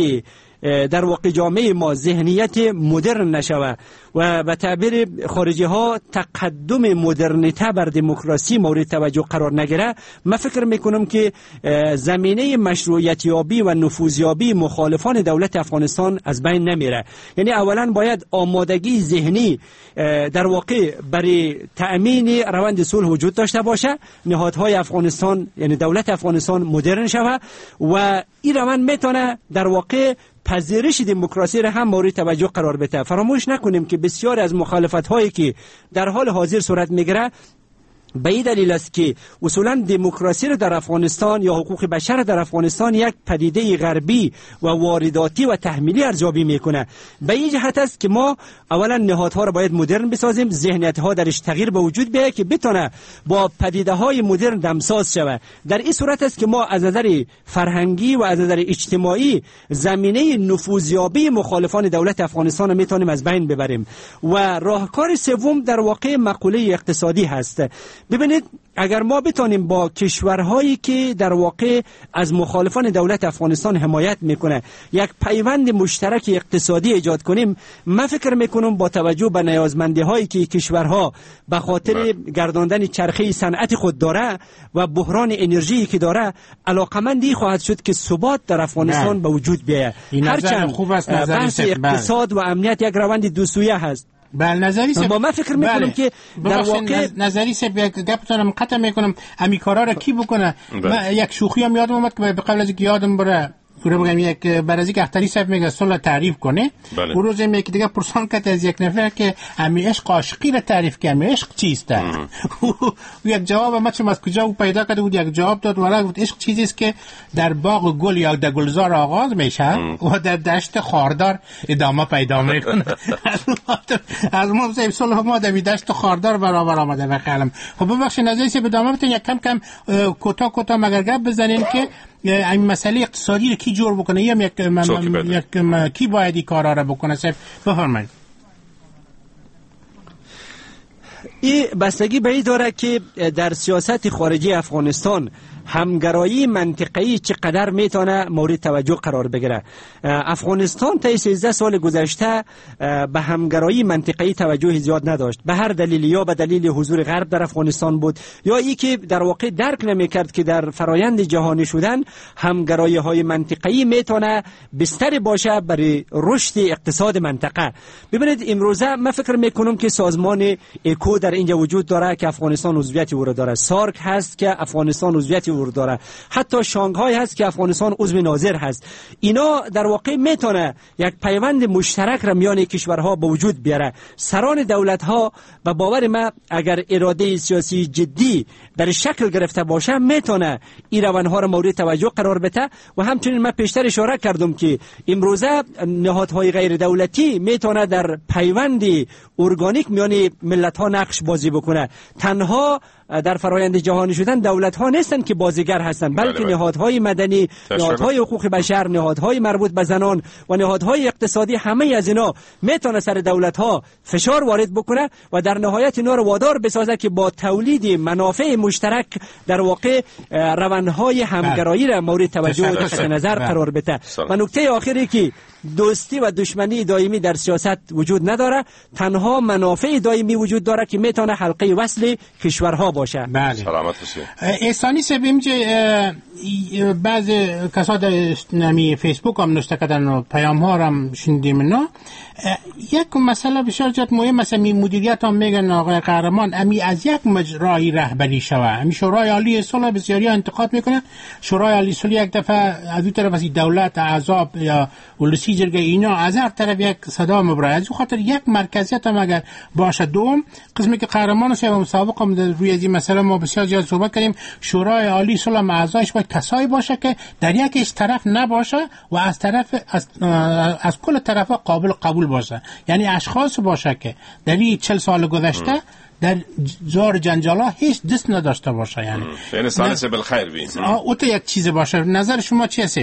در واقع جامعه ما ذهنیت مدرن نشوه و به تعبیر خارجی ها تقدم مدرنیته بر دموکراسی مورد توجه قرار نگیره من فکر میکنم که زمینه مشروعیت یابی و نفوذ یابی مخالفان دولت افغانستان از بین نمیره یعنی اولا باید آمادگی ذهنی در واقع برای تأمین روند صلح وجود داشته باشه نهادهای افغانستان یعنی دولت افغانستان مدرن شوه و این روند میتونه در واقع پذیرش دموکراسی را هم مورد توجه قرار بده فراموش نکنیم که بسیار از مخالفت هایی که در حال حاضر صورت میگیره به این دلیل است که اصولا دموکراسی را در افغانستان یا حقوق بشر در افغانستان یک پدیده غربی و وارداتی و تحمیلی ارزیابی میکنه به این جهت است که ما اولا نهادها را باید مدرن بسازیم ذهنیت ها درش تغییر به وجود بیاید که بتونه با پدیده های مدرن دمساز شود در این صورت است که ما از نظر فرهنگی و از نظر اجتماعی زمینه نفوذیابی مخالفان دولت افغانستان را میتونیم از بین ببریم و راهکار سوم در واقع مقوله اقتصادی هست ببینید اگر ما بتونیم با کشورهایی که در واقع از مخالفان دولت افغانستان حمایت میکنه یک پیوند مشترک اقتصادی ایجاد کنیم، من فکر میکنم با توجه به نیازمندی هایی که کشورها به خاطر گرداندن چرخه صنعت خود داره و بحران انرژی که داره، علاقمندی خواهد شد که ثبات در افغانستان به وجود بیاید. هرچند بحث اقتصاد و امنیت یک روند دو سویه هست. بله نظری سب... ما من فکر میکنم بله. که در واقع نظری سب گپتونم قطع میکنم امی کارا را کی بکنه. من یک شوخی هم یادم اومد که قبل از اینکه یادم بره گوره بگم یک برازی که اختری صاحب میگه صلح تعریف کنه، بله. اون روز میگه دیگه پرسان کرد از یک نفر که امی عشق عاشقی را تعریف کنه، امی عشق چیست؟ و یک جواب ما چون از کجا او پیدا کرده بود یک جواب داد، ولی گفت عشق چیزی است که در باغ گل یا در گلزار آغاز میشه و در دشت خاردار ادامه پیدا میکنه. از ما صاحب صلح ما در دشت خاردار برابر آمده بخلم. خب ببخشید نظری سی ادامه بتون یک کم کم کوتاه کوتاه مگر گپ بزنین که این مسئله اقتصادی رو کی جور بکنه یا یک یک کی باید این کارا رو بکنه؟ صرف بفرمایید. این بستگی به این داره که در سیاست خارجی افغانستان همگرایی منطقه‌ای چقدر میتونه مورد توجه قرار بگیره. افغانستان طی سیزده سال گذشته به همگرایی منطقه‌ای توجه زیاد نداشت، به هر دلیل، یا به دلیل حضور غرب در افغانستان بود یا ای که در واقع درک نمیکرد که در فرایند جهانی شدن همگرایی‌های منطقه‌ای میتونه بستر باشه برای رشد اقتصاد منطقه. ببینید امروزه من فکر میکنم که سازمان اکو در اینجا وجود داره که افغانستان عضویت او را داره، سارک هست که افغانستان عضویت او را داره، حتی شانگهای هست که افغانستان عضو ناظر هست. اینا در واقع میتونه یک پیوند مشترک را میان کشورها به وجود بیاره. سران دولت ها به باور من اگر اراده سیاسی جدی در شکل گرفته باشه میتونه این روندها را مورد توجه قرار بده. و همچنین من پیشتر اشاره کردم که امروزه نهادهای غیر دولتی میتونه در پیوند ارگانیک میان ملت ها نقش بازی بکنه. تنها در فرایند جهانی شدن دولت ها نیستن که بازیگر هستند، بلکه نهادهای مدنی، نهادهای حقوق بشر، نهادهای مربوط به زنان و نهادهای اقتصادی، همه از اینا میتونه سر دولت ها فشار وارد بکنه و در نهایت اینا رو وادار بسازه که با تولید منافع مشترک در واقع روندهای همگرایی را مورد توجه و تحت نظر قرار بده. و نکته آخری که دوستی و دشمنی دائمی در سیاست وجود نداره، تنها منافع دائمی وجود داره که میتونه حلقه وصل کشورها باشه. بله. سلامت باشید. احسانی سبیم که بعض کسا در نمی فیسبوک هم نوشته کردن و پیام ها هم شنیدیم اینا. یک مسئله بسیار جد مهم، مثلا می مدیریت هم میگن آقای قهرمان امی از یک مجرای رهبری شوه. امی شورای عالی صلح بسیاری انتقاد میکنه. شورای عالی صلح یک دفعه از اون طرف از دولت اعضاب یا ولسی جرگه اینا از هر طرف یک صدا مبرای، از خاطر یک مرکزیت هم اگر باشه. دوم قسمی که قهرمان صاحب مسابقه هم روی این مسئله ما بسیار زیاد صحبت کردیم، شورای عالی صلح اعضایش باید کسایی باشه که در یکیش طرف نباشه و از طرف از, از کل طرفا قابل قبول باشه. یعنی اشخاص باشه که در این چهل سال گذشته در زار جنجالا هیچ دست نداشته باشه. یعنی یعنی سالس بالخیر بین او تو یک چیز باشه. نظر شما چیه سیب؟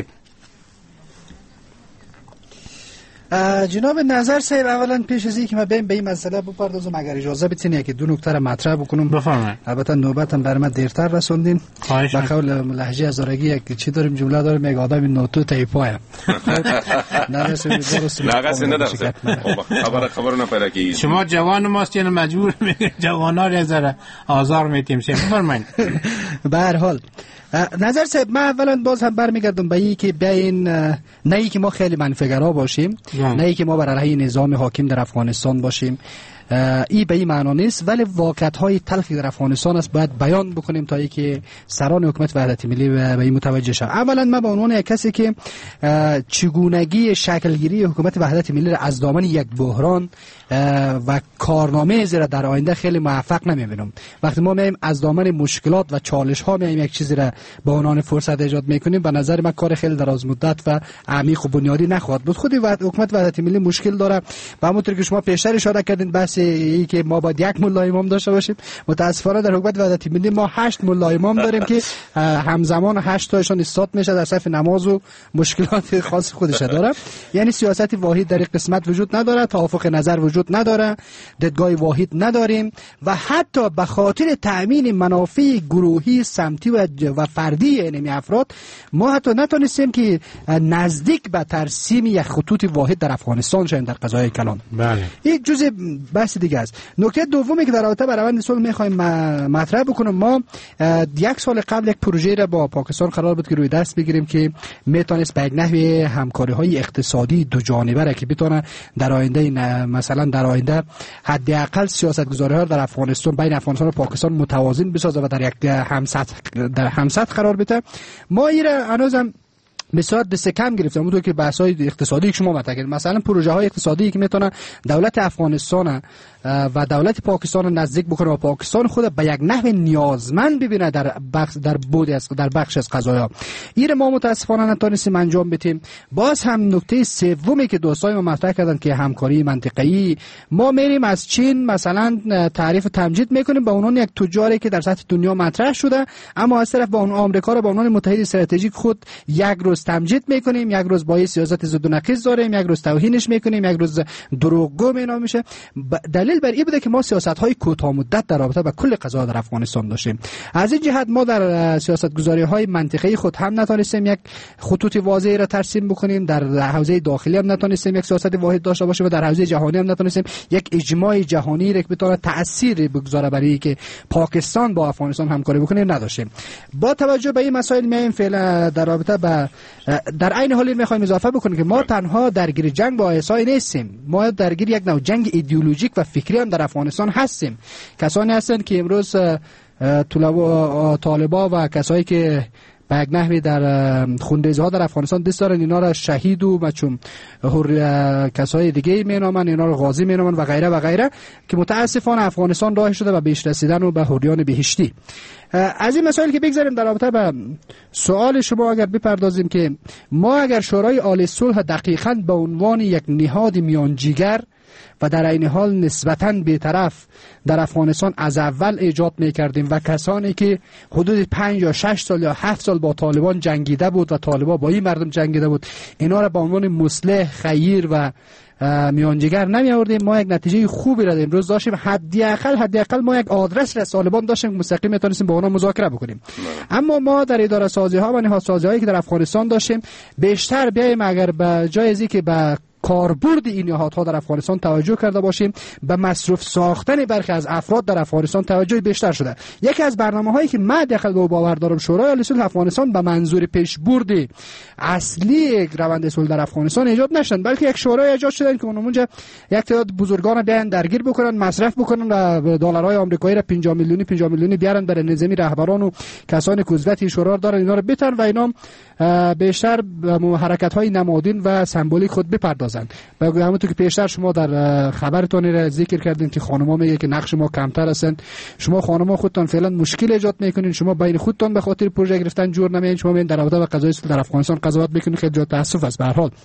جناب نظر صاحب، اولا پیش از اینکه ما بریم به این مسئله بپردازم اگر اجازه بدین که دو نکته را مطرح بکنم. بفرمایید. البته نوبتم برای من دیرتر رسوندین. به قول لهجه هزارگی یک چی داریم، جمله داریم، یک آدم نوتو تایپایم. نه درست نه خبر خبر نپیدا کی. شما جوان ماست یعنی مجبور جوانا را زره آزار میتیم. بفرمایید. به هر حال نظر صاحب، من اولا باز هم برمیگردم به این که بین نه ای که ما خیلی منفع‌گرا باشیم، نه ای که ما بر علیه نظام حاکم در افغانستان باشیم، ای به این معنا نیست، ولی واقعیت‌های تلخی در افغانستان است، باید بیان بکنیم تا ای که سران حکومت وحدت ملی به این متوجه شوند. اولا من به عنوان یک کسی که چگونگی شکلگیری حکومت وحدت ملی را از دامن یک بحران و کارنامه زیرا در آینده خیلی موفق نمیبینم. وقتی ما میایم از دامن مشکلات و چالش ها میایم یک چیزی را به عنوان فرصت ایجاد میکنیم، به نظر من کار خیلی دراز مدت و عمیق و بنیادی نخواهد بود. خود حکومت وحدت ملی مشکل داره و همونطور که شما پیشتر اشاره کردین بحث ای که ما باید یک ملا امام داشته باشیم. متاسفانه در حکومت وحدت ملی ما هشت ملا امام داریم که همزمان هشت تاشون استاد میشه در صف نماز و مشکلات خاص خودش داره. یعنی سیاست واحد در قسمت وجود نداره، توافق نظر وجود نداره، دیدگاه واحد نداریم و حتی به خاطر تأمین منافع گروهی سمتی و و فردی یعنی افراد ما حتی نتونستیم که نزدیک به ترسیم یک خطوط واحد در افغانستان شیم در قضای کلان. بله. یک جزء بحث دیگه است. نکته دومی که در رابطه با روند صلح میخوایم مطرح بکنم، ما یک سال قبل یک پروژه را با پاکستان قرار بود که روی دست بگیریم که میتونست به یک نحوی همکاری های اقتصادی دو جانبه را که بتونه در آینده مثلا در آینده حداقل سیاستگذاری ها در افغانستان بین افغانستان و پاکستان متوازن بسازه و در یک همسط در همسط قرار بده. ما ایره هنوزم بسیار دست کم گرفتیم. اونطور که بحث‌های اقتصادی که شما مطرح کردید، مثلا پروژه های اقتصادی که میتونه دولت افغانستان و دولت پاکستان نزدیک بکنه و پاکستان خود به یک نحو نیازمند ببینه در بخش در بود از در بخش از قضایا، این ما متاسفانه نتونستیم انجام بدیم. باز هم نکته سومی که دوستای ما مطرح کردن که همکاری منطقه‌ای، ما میریم از چین مثلا تعریف تمجید میکنیم به عنوان یک تجاری که در سطح دنیا مطرح شده، اما از طرف با اون آمریکا رو به عنوان متحد استراتژیک خود یک روز تمجید میکنیم، یک روز با سیاست ضد و نقیض داریم، یک روز توهینش میکنیم، یک روز دروغگو مینام میشه. دلیل بر این بوده که ما سیاست‌های کوتاه مدت در رابطه با کل قضایا در افغانستان داشتیم. از این جهت ما در سیاست‌گذاری‌های منطقه‌ای خود هم نتونستیم یک خطوط واضحی را ترسیم بکنیم، در حوزه داخلی هم نتونستیم یک سیاست واحد داشته باشیم و در حوزه جهانی هم نتونستیم یک اجماع جهانی را که بتونه تأثیر بگذاره برای که پاکستان با افغانستان همکاری بکنه نداشتیم. با توجه به این مسائل میایم فعلا در رابطه با در عین حال میخوایم اضافه بکنیم که ما تنها درگیر جنگ با آیسای نیستیم، ما درگیر یک نوع جنگ ایدئولوژیک و فکری هم در افغانستان هستیم. کسانی هستند که امروز طالبا و کسایی که به یک نحوی در خونریزی ها در افغانستان دست دارن اینا را شهید و مچون کسای دیگه مینامن، اینا را غازی مینامن و غیره و غیره که متاسفانه افغانستان راه شده و بیش رسیدن و به حریان بهشتی. از این مسائل که بگذاریم در رابطه با سوال شما اگر بپردازیم که ما اگر شورای عالی صلح دقیقاً به عنوان یک نهاد میانجیگر و در این حال نسبتاً بی‌طرف در افغانستان از اول ایجاد می‌کردیم و کسانی که حدود پنج یا شش سال یا هفت سال با طالبان جنگیده بود و طالبان با این مردم جنگیده بود، اینا را به عنوان مصلح، خیر و میانجیگر نمی آوردیم، ما یک نتیجه خوبی را امروز داشتیم. حداقل حداقل ما یک آدرس را طالبان داشتیم که مستقیم میتونستیم با اونا مذاکره بکنیم. اما ما در اداره سازی ها و نهاد سازی هایی که در افغانستان داشتیم بیشتر بیایم اگر به جای از اینکه به کاربرد این نهادها در افغانستان توجه کرده باشیم، به مصرف ساختن برخی از افراد در افغانستان توجه بیشتر شده. یکی از برنامه‌هایی که من داخل به باور دارم شورای عالی صلح افغانستان به منظور پیشبرد اصلی روند صلح در افغانستان ایجاد نشدن، بلکه یک شورای ایجاد شدن که اونجا یک تعداد بزرگان بیان درگیر بکنن، مصرف بکنن و دلارهای آمریکایی را پنجاه میلیونی پنجاه میلیونی بیارن برای نظامی رهبران و کسانی که عضویت شورا دارن اینا رو بتن و اینا بیشتر به حرکت‌های نمادین و سمبولیک خود بپردازن. و همونطور که پیشتر شما در خبرتون را ذکر کردین که خانم‌ها میگه که نقش ما کمتر هستن، شما خانم‌ها خودتون فعلا مشکل ایجاد میکنین، شما بین خودتون به خاطر پروژه گرفتن جور نمیین، شما میین در رابطه با قضای در افغانستان قضاوت میکنین. خیلی جای تاسف است. به هر حال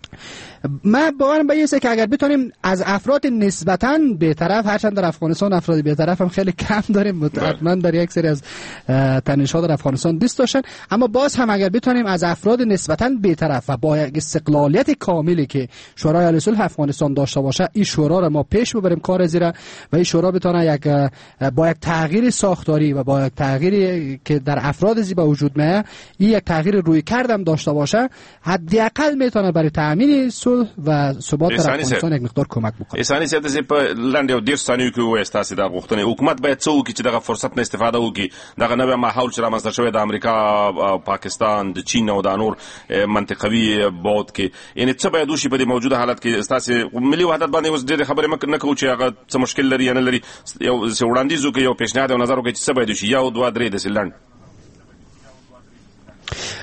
ما باورم به اینه که اگر بتونیم از افراد نسبتاً بی‌طرف، هرچند در افغانستان افراد بی‌طرف هم خیلی کم داریم، مطمئن در یک سری از تنش‌ها در افغانستان دست داشتن، اما باز هم اگر بتونیم از افراد نسبتاً بی‌طرف و با یک استقلالیت کاملی که شورای عالی صلح افغانستان داشته باشه، این شورا را ما پیش ببریم کار زیرا و این شورا بتونه یک با یک تغییر ساختاری و با یک تغییری که در افراد زی به وجود میاد، این یک تغییر روی کردم داشته باشه، حداقل میتونه برای تامین صلح و ثبات در افغانستان یک مقدار کمک بکنه. اساني سيادة زي په لاندې او ډیر ثانیو کې وایي ستاسو د غوښتنې حکومت باید څه وکړي چې دغه فرصت نه استفاده وکړي، دغه نوې ماحول چې رامنځته شوی د امریکا، پاکستان، د چین او د نور منطقوي بعد کې، یعنی څه باید وشي په دې موجوده حالت کې؟ ستاسو ملي وحدت باندې اوس ډېرې خبرې نه کوو چې هغه څه مشکل لري یا نه لري، یو څه وړاندیز وکړي، یو پیشنهاد او نظر وکړي چې څه باید وشي، یو دوه درې داسې لنډ.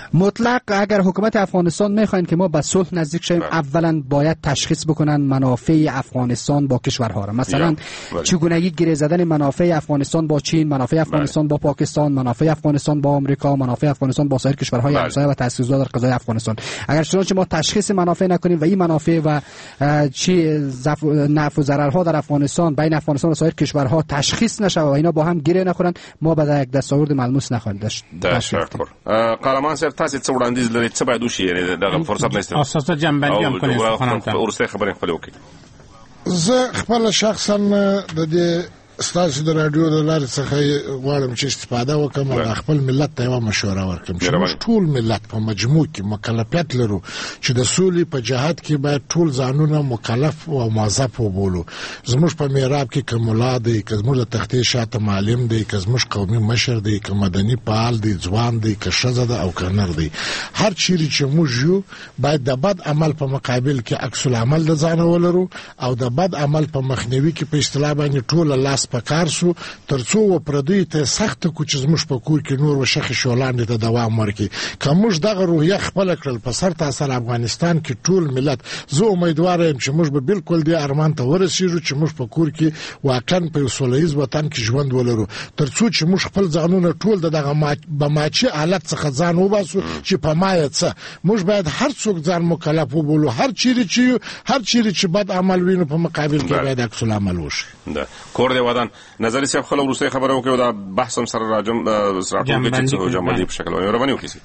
مطلق اگر حکومت افغانستان میخواین که ما به صلح نزدیک شویم، اولا باید تشخیص بکنن منافع افغانستان با کشورها را. مثلا چگونگی گره زدن منافع افغانستان با چین، منافع افغانستان با پاکستان، منافع افغانستان با آمریکا، منافع افغانستان با سایر کشورهای همسایه و تأثیرگذار در قضای افغانستان. اگر چنانچه ما تشخیص منافع نکنیم و این منافع و چی نفع و ضررها در افغانستان بین افغانستان و سایر کشورها تشخیص نشه و اینا با هم گره نخورن، ما به یک دستاورد ملموس نخواهیم داشت. قهرمان صاحب تاسو څه وړاندیز لرئ، څه باید وشي؟ یعنی دغه فرصت نشته اساسا جنبندي هم کوي خانم ته ورسته خبرې خپل وکړي. زه خپل شخصا د دې ستاسو د رادیو د لارې څخه غواړم چې استفاده وکړم او خپل ملت ته یوه مشوره ورکړم چې موږ ټول ملت په مجموع کې مکلفیت لرو چې د سولې په جهاد کې باید ټول ځانونه مکلف او موظف وبولو. زموږ په میراب کې که ملا دی، که زموږ د تختې شاته معلم دی، که زموږ قومي مشر دی، که مدني فعال دی، ځوان دی، که ښځه ده او که نر دی، هر چیرې چې موږ یو باید د بد عمل په مقابل کې عکس العمل د ځانه ولرو او د بد عمل په مخنیوي کې په اصطلاح باندې ټوله لاس پکار سو ترڅو و پردوی ته سخت کو چې زموږ په کور کې نور وشخ شولاندې ته دوام ورکړي. که موږ دغه روحیه خپل کړل په سر تاسو افغانستان کې ټول ملت، زه امیدوار یم چې موږ به بالکل دې ارمان ته ورسېږو چې موږ په کور کې واقعا په سولهییز وطن کې ژوند ولرو، ترڅو چې موږ خپل ځانونه ټول دغه بماچي حالت څخه ځان وباسو چې په مایه څه موږ باید هر څوک ځان مکلف وبولو. هر چیرې چې هر چیرې چې بد عمل وینو په مقابل کې باید عکس العمل وشي. د کور دی ودان نظری صاحب خپل ورسته خبره وکړو دا بحث هم سره راجم سره ټول کې چې جمع دي په شکل وایي رواني وکړي.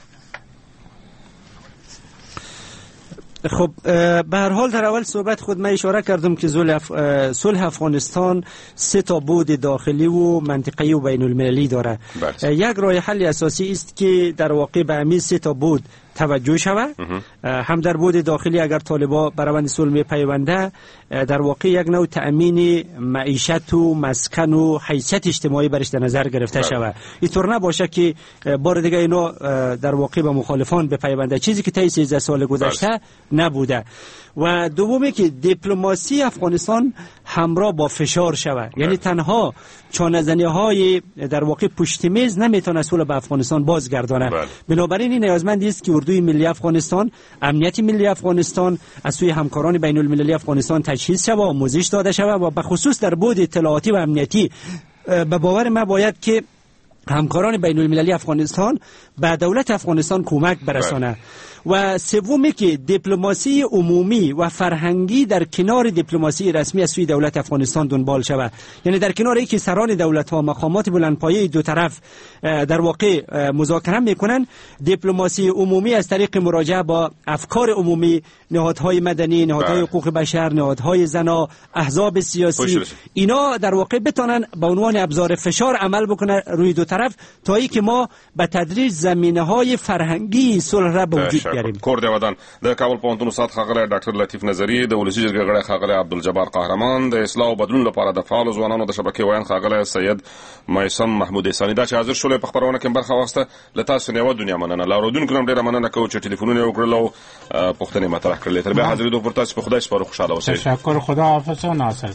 خب به هر حال در اول صحبت خود من اشاره کردم که صلح افغانستان سه تا بود داخلی و منطقه‌ای و بین المللی داره. یک راه حل اساسی است که در واقع به همین سه تا بود توجه شود. هم در بود داخلی اگر طالبان برآورد صلح میپیونده در واقع یک نوع تأمین معیشت و مسکن و حیثیت اجتماعی برش در نظر گرفته شود. اینطور نباشه که بار دیگه اینا در واقع به مخالفان بپیونده، چیزی که طی سیزده سال گذشته نبوده. و دومی که دیپلماسی افغانستان همراه با فشار شود، یعنی تنها چانه‌زنی‌های در واقع پشت میز نمیتونه صلح به افغانستان بازگردانه. بنابراین این نیازمند است که اردوی ملی افغانستان، امنیت ملی افغانستان از سوی همکاران بین المللی افغانستان تجهیز شود و آموزش داده شود و به خصوص در بود اطلاعاتی و امنیتی به باور ما باید که همکاران بین المللی افغانستان به دولت افغانستان کمک برسانه. و سومی که دیپلماسی عمومی و فرهنگی در کنار دیپلماسی رسمی از سوی دولت افغانستان دنبال شود، یعنی در کنار اینکه سران دولت ها مقامات بلندپایه دو طرف در واقع مذاکره میکنن، دیپلماسی عمومی از طریق مراجعه با افکار عمومی، نهادهای مدنی، نهادهای حقوق بشر، نهادهای زنا، احزاب سیاسی، اینا در واقع بتونن به عنوان ابزار فشار عمل بکنن روی دو طرف تا اینکه ما به تدریج زمینه‌های فرهنگی صلح را به وجود بیاریم. کور دی ودان د کابل پوهنتون استاد ښاغلی ډاکټر لطیف نظری، د ولسي جرګې غړی ښاغلی عبدالجبار قهرمان، د اصلاح او بدلون لپاره د فعالو ځوانانو د شبکې ویاند ښاغلی سید میثم محمود احساني. دا چې حاضر شولې په خپرونه کې برخه واخیسته، له تاسو نه یوه دنیا مننه. له اورېدونکو هم ډېره مننه کوو چې ټلیفونونه یې وکړل او پوښتنې مطرح کړلې. تر بیا حاضرېدو پر تاسو په خدای سپارو، خوشحاله اوسئ. تشکر، خداحافظ و ناصر.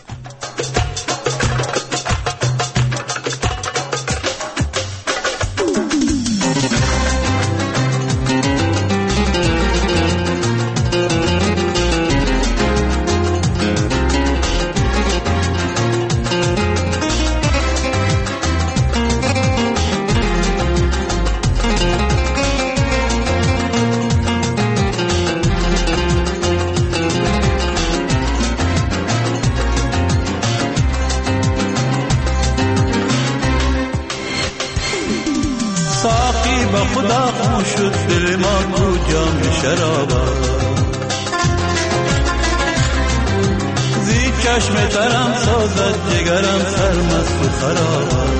چشم ترم سازد جگرم سرمست و خراب،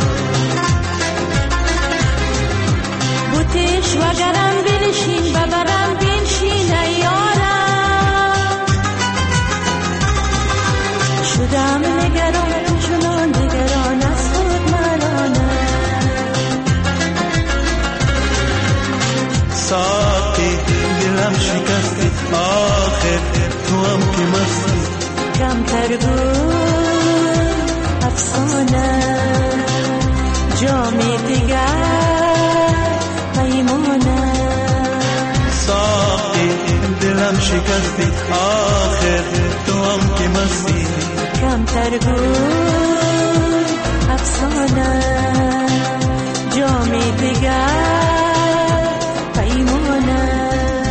بوتش وگرم بنشین ببرم بنشین ایارم، شدم نگران چنان نگران از خود مرانم. ساقی دلم شکستی آخر تو هم که مستی، کمتر بود افسانه جام دیگر پیمانه. کمتر بود افسانه جامی دیگر پیمانه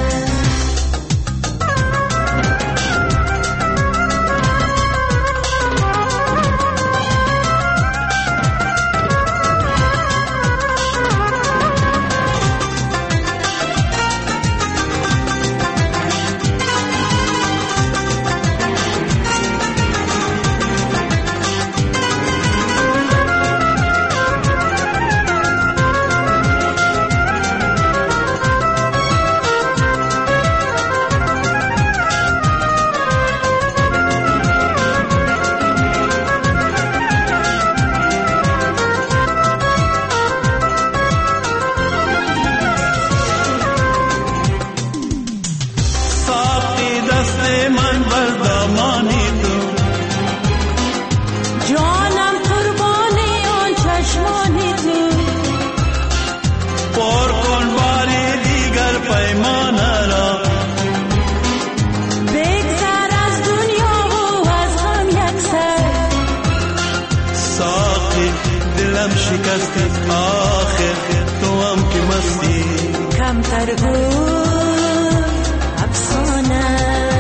کمتر بود افسانه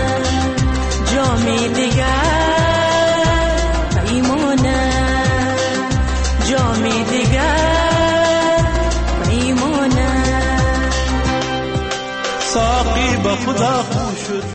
جامی دیگر پیمانه جامی دیگر پیمانه ساقی به خدا خوش شد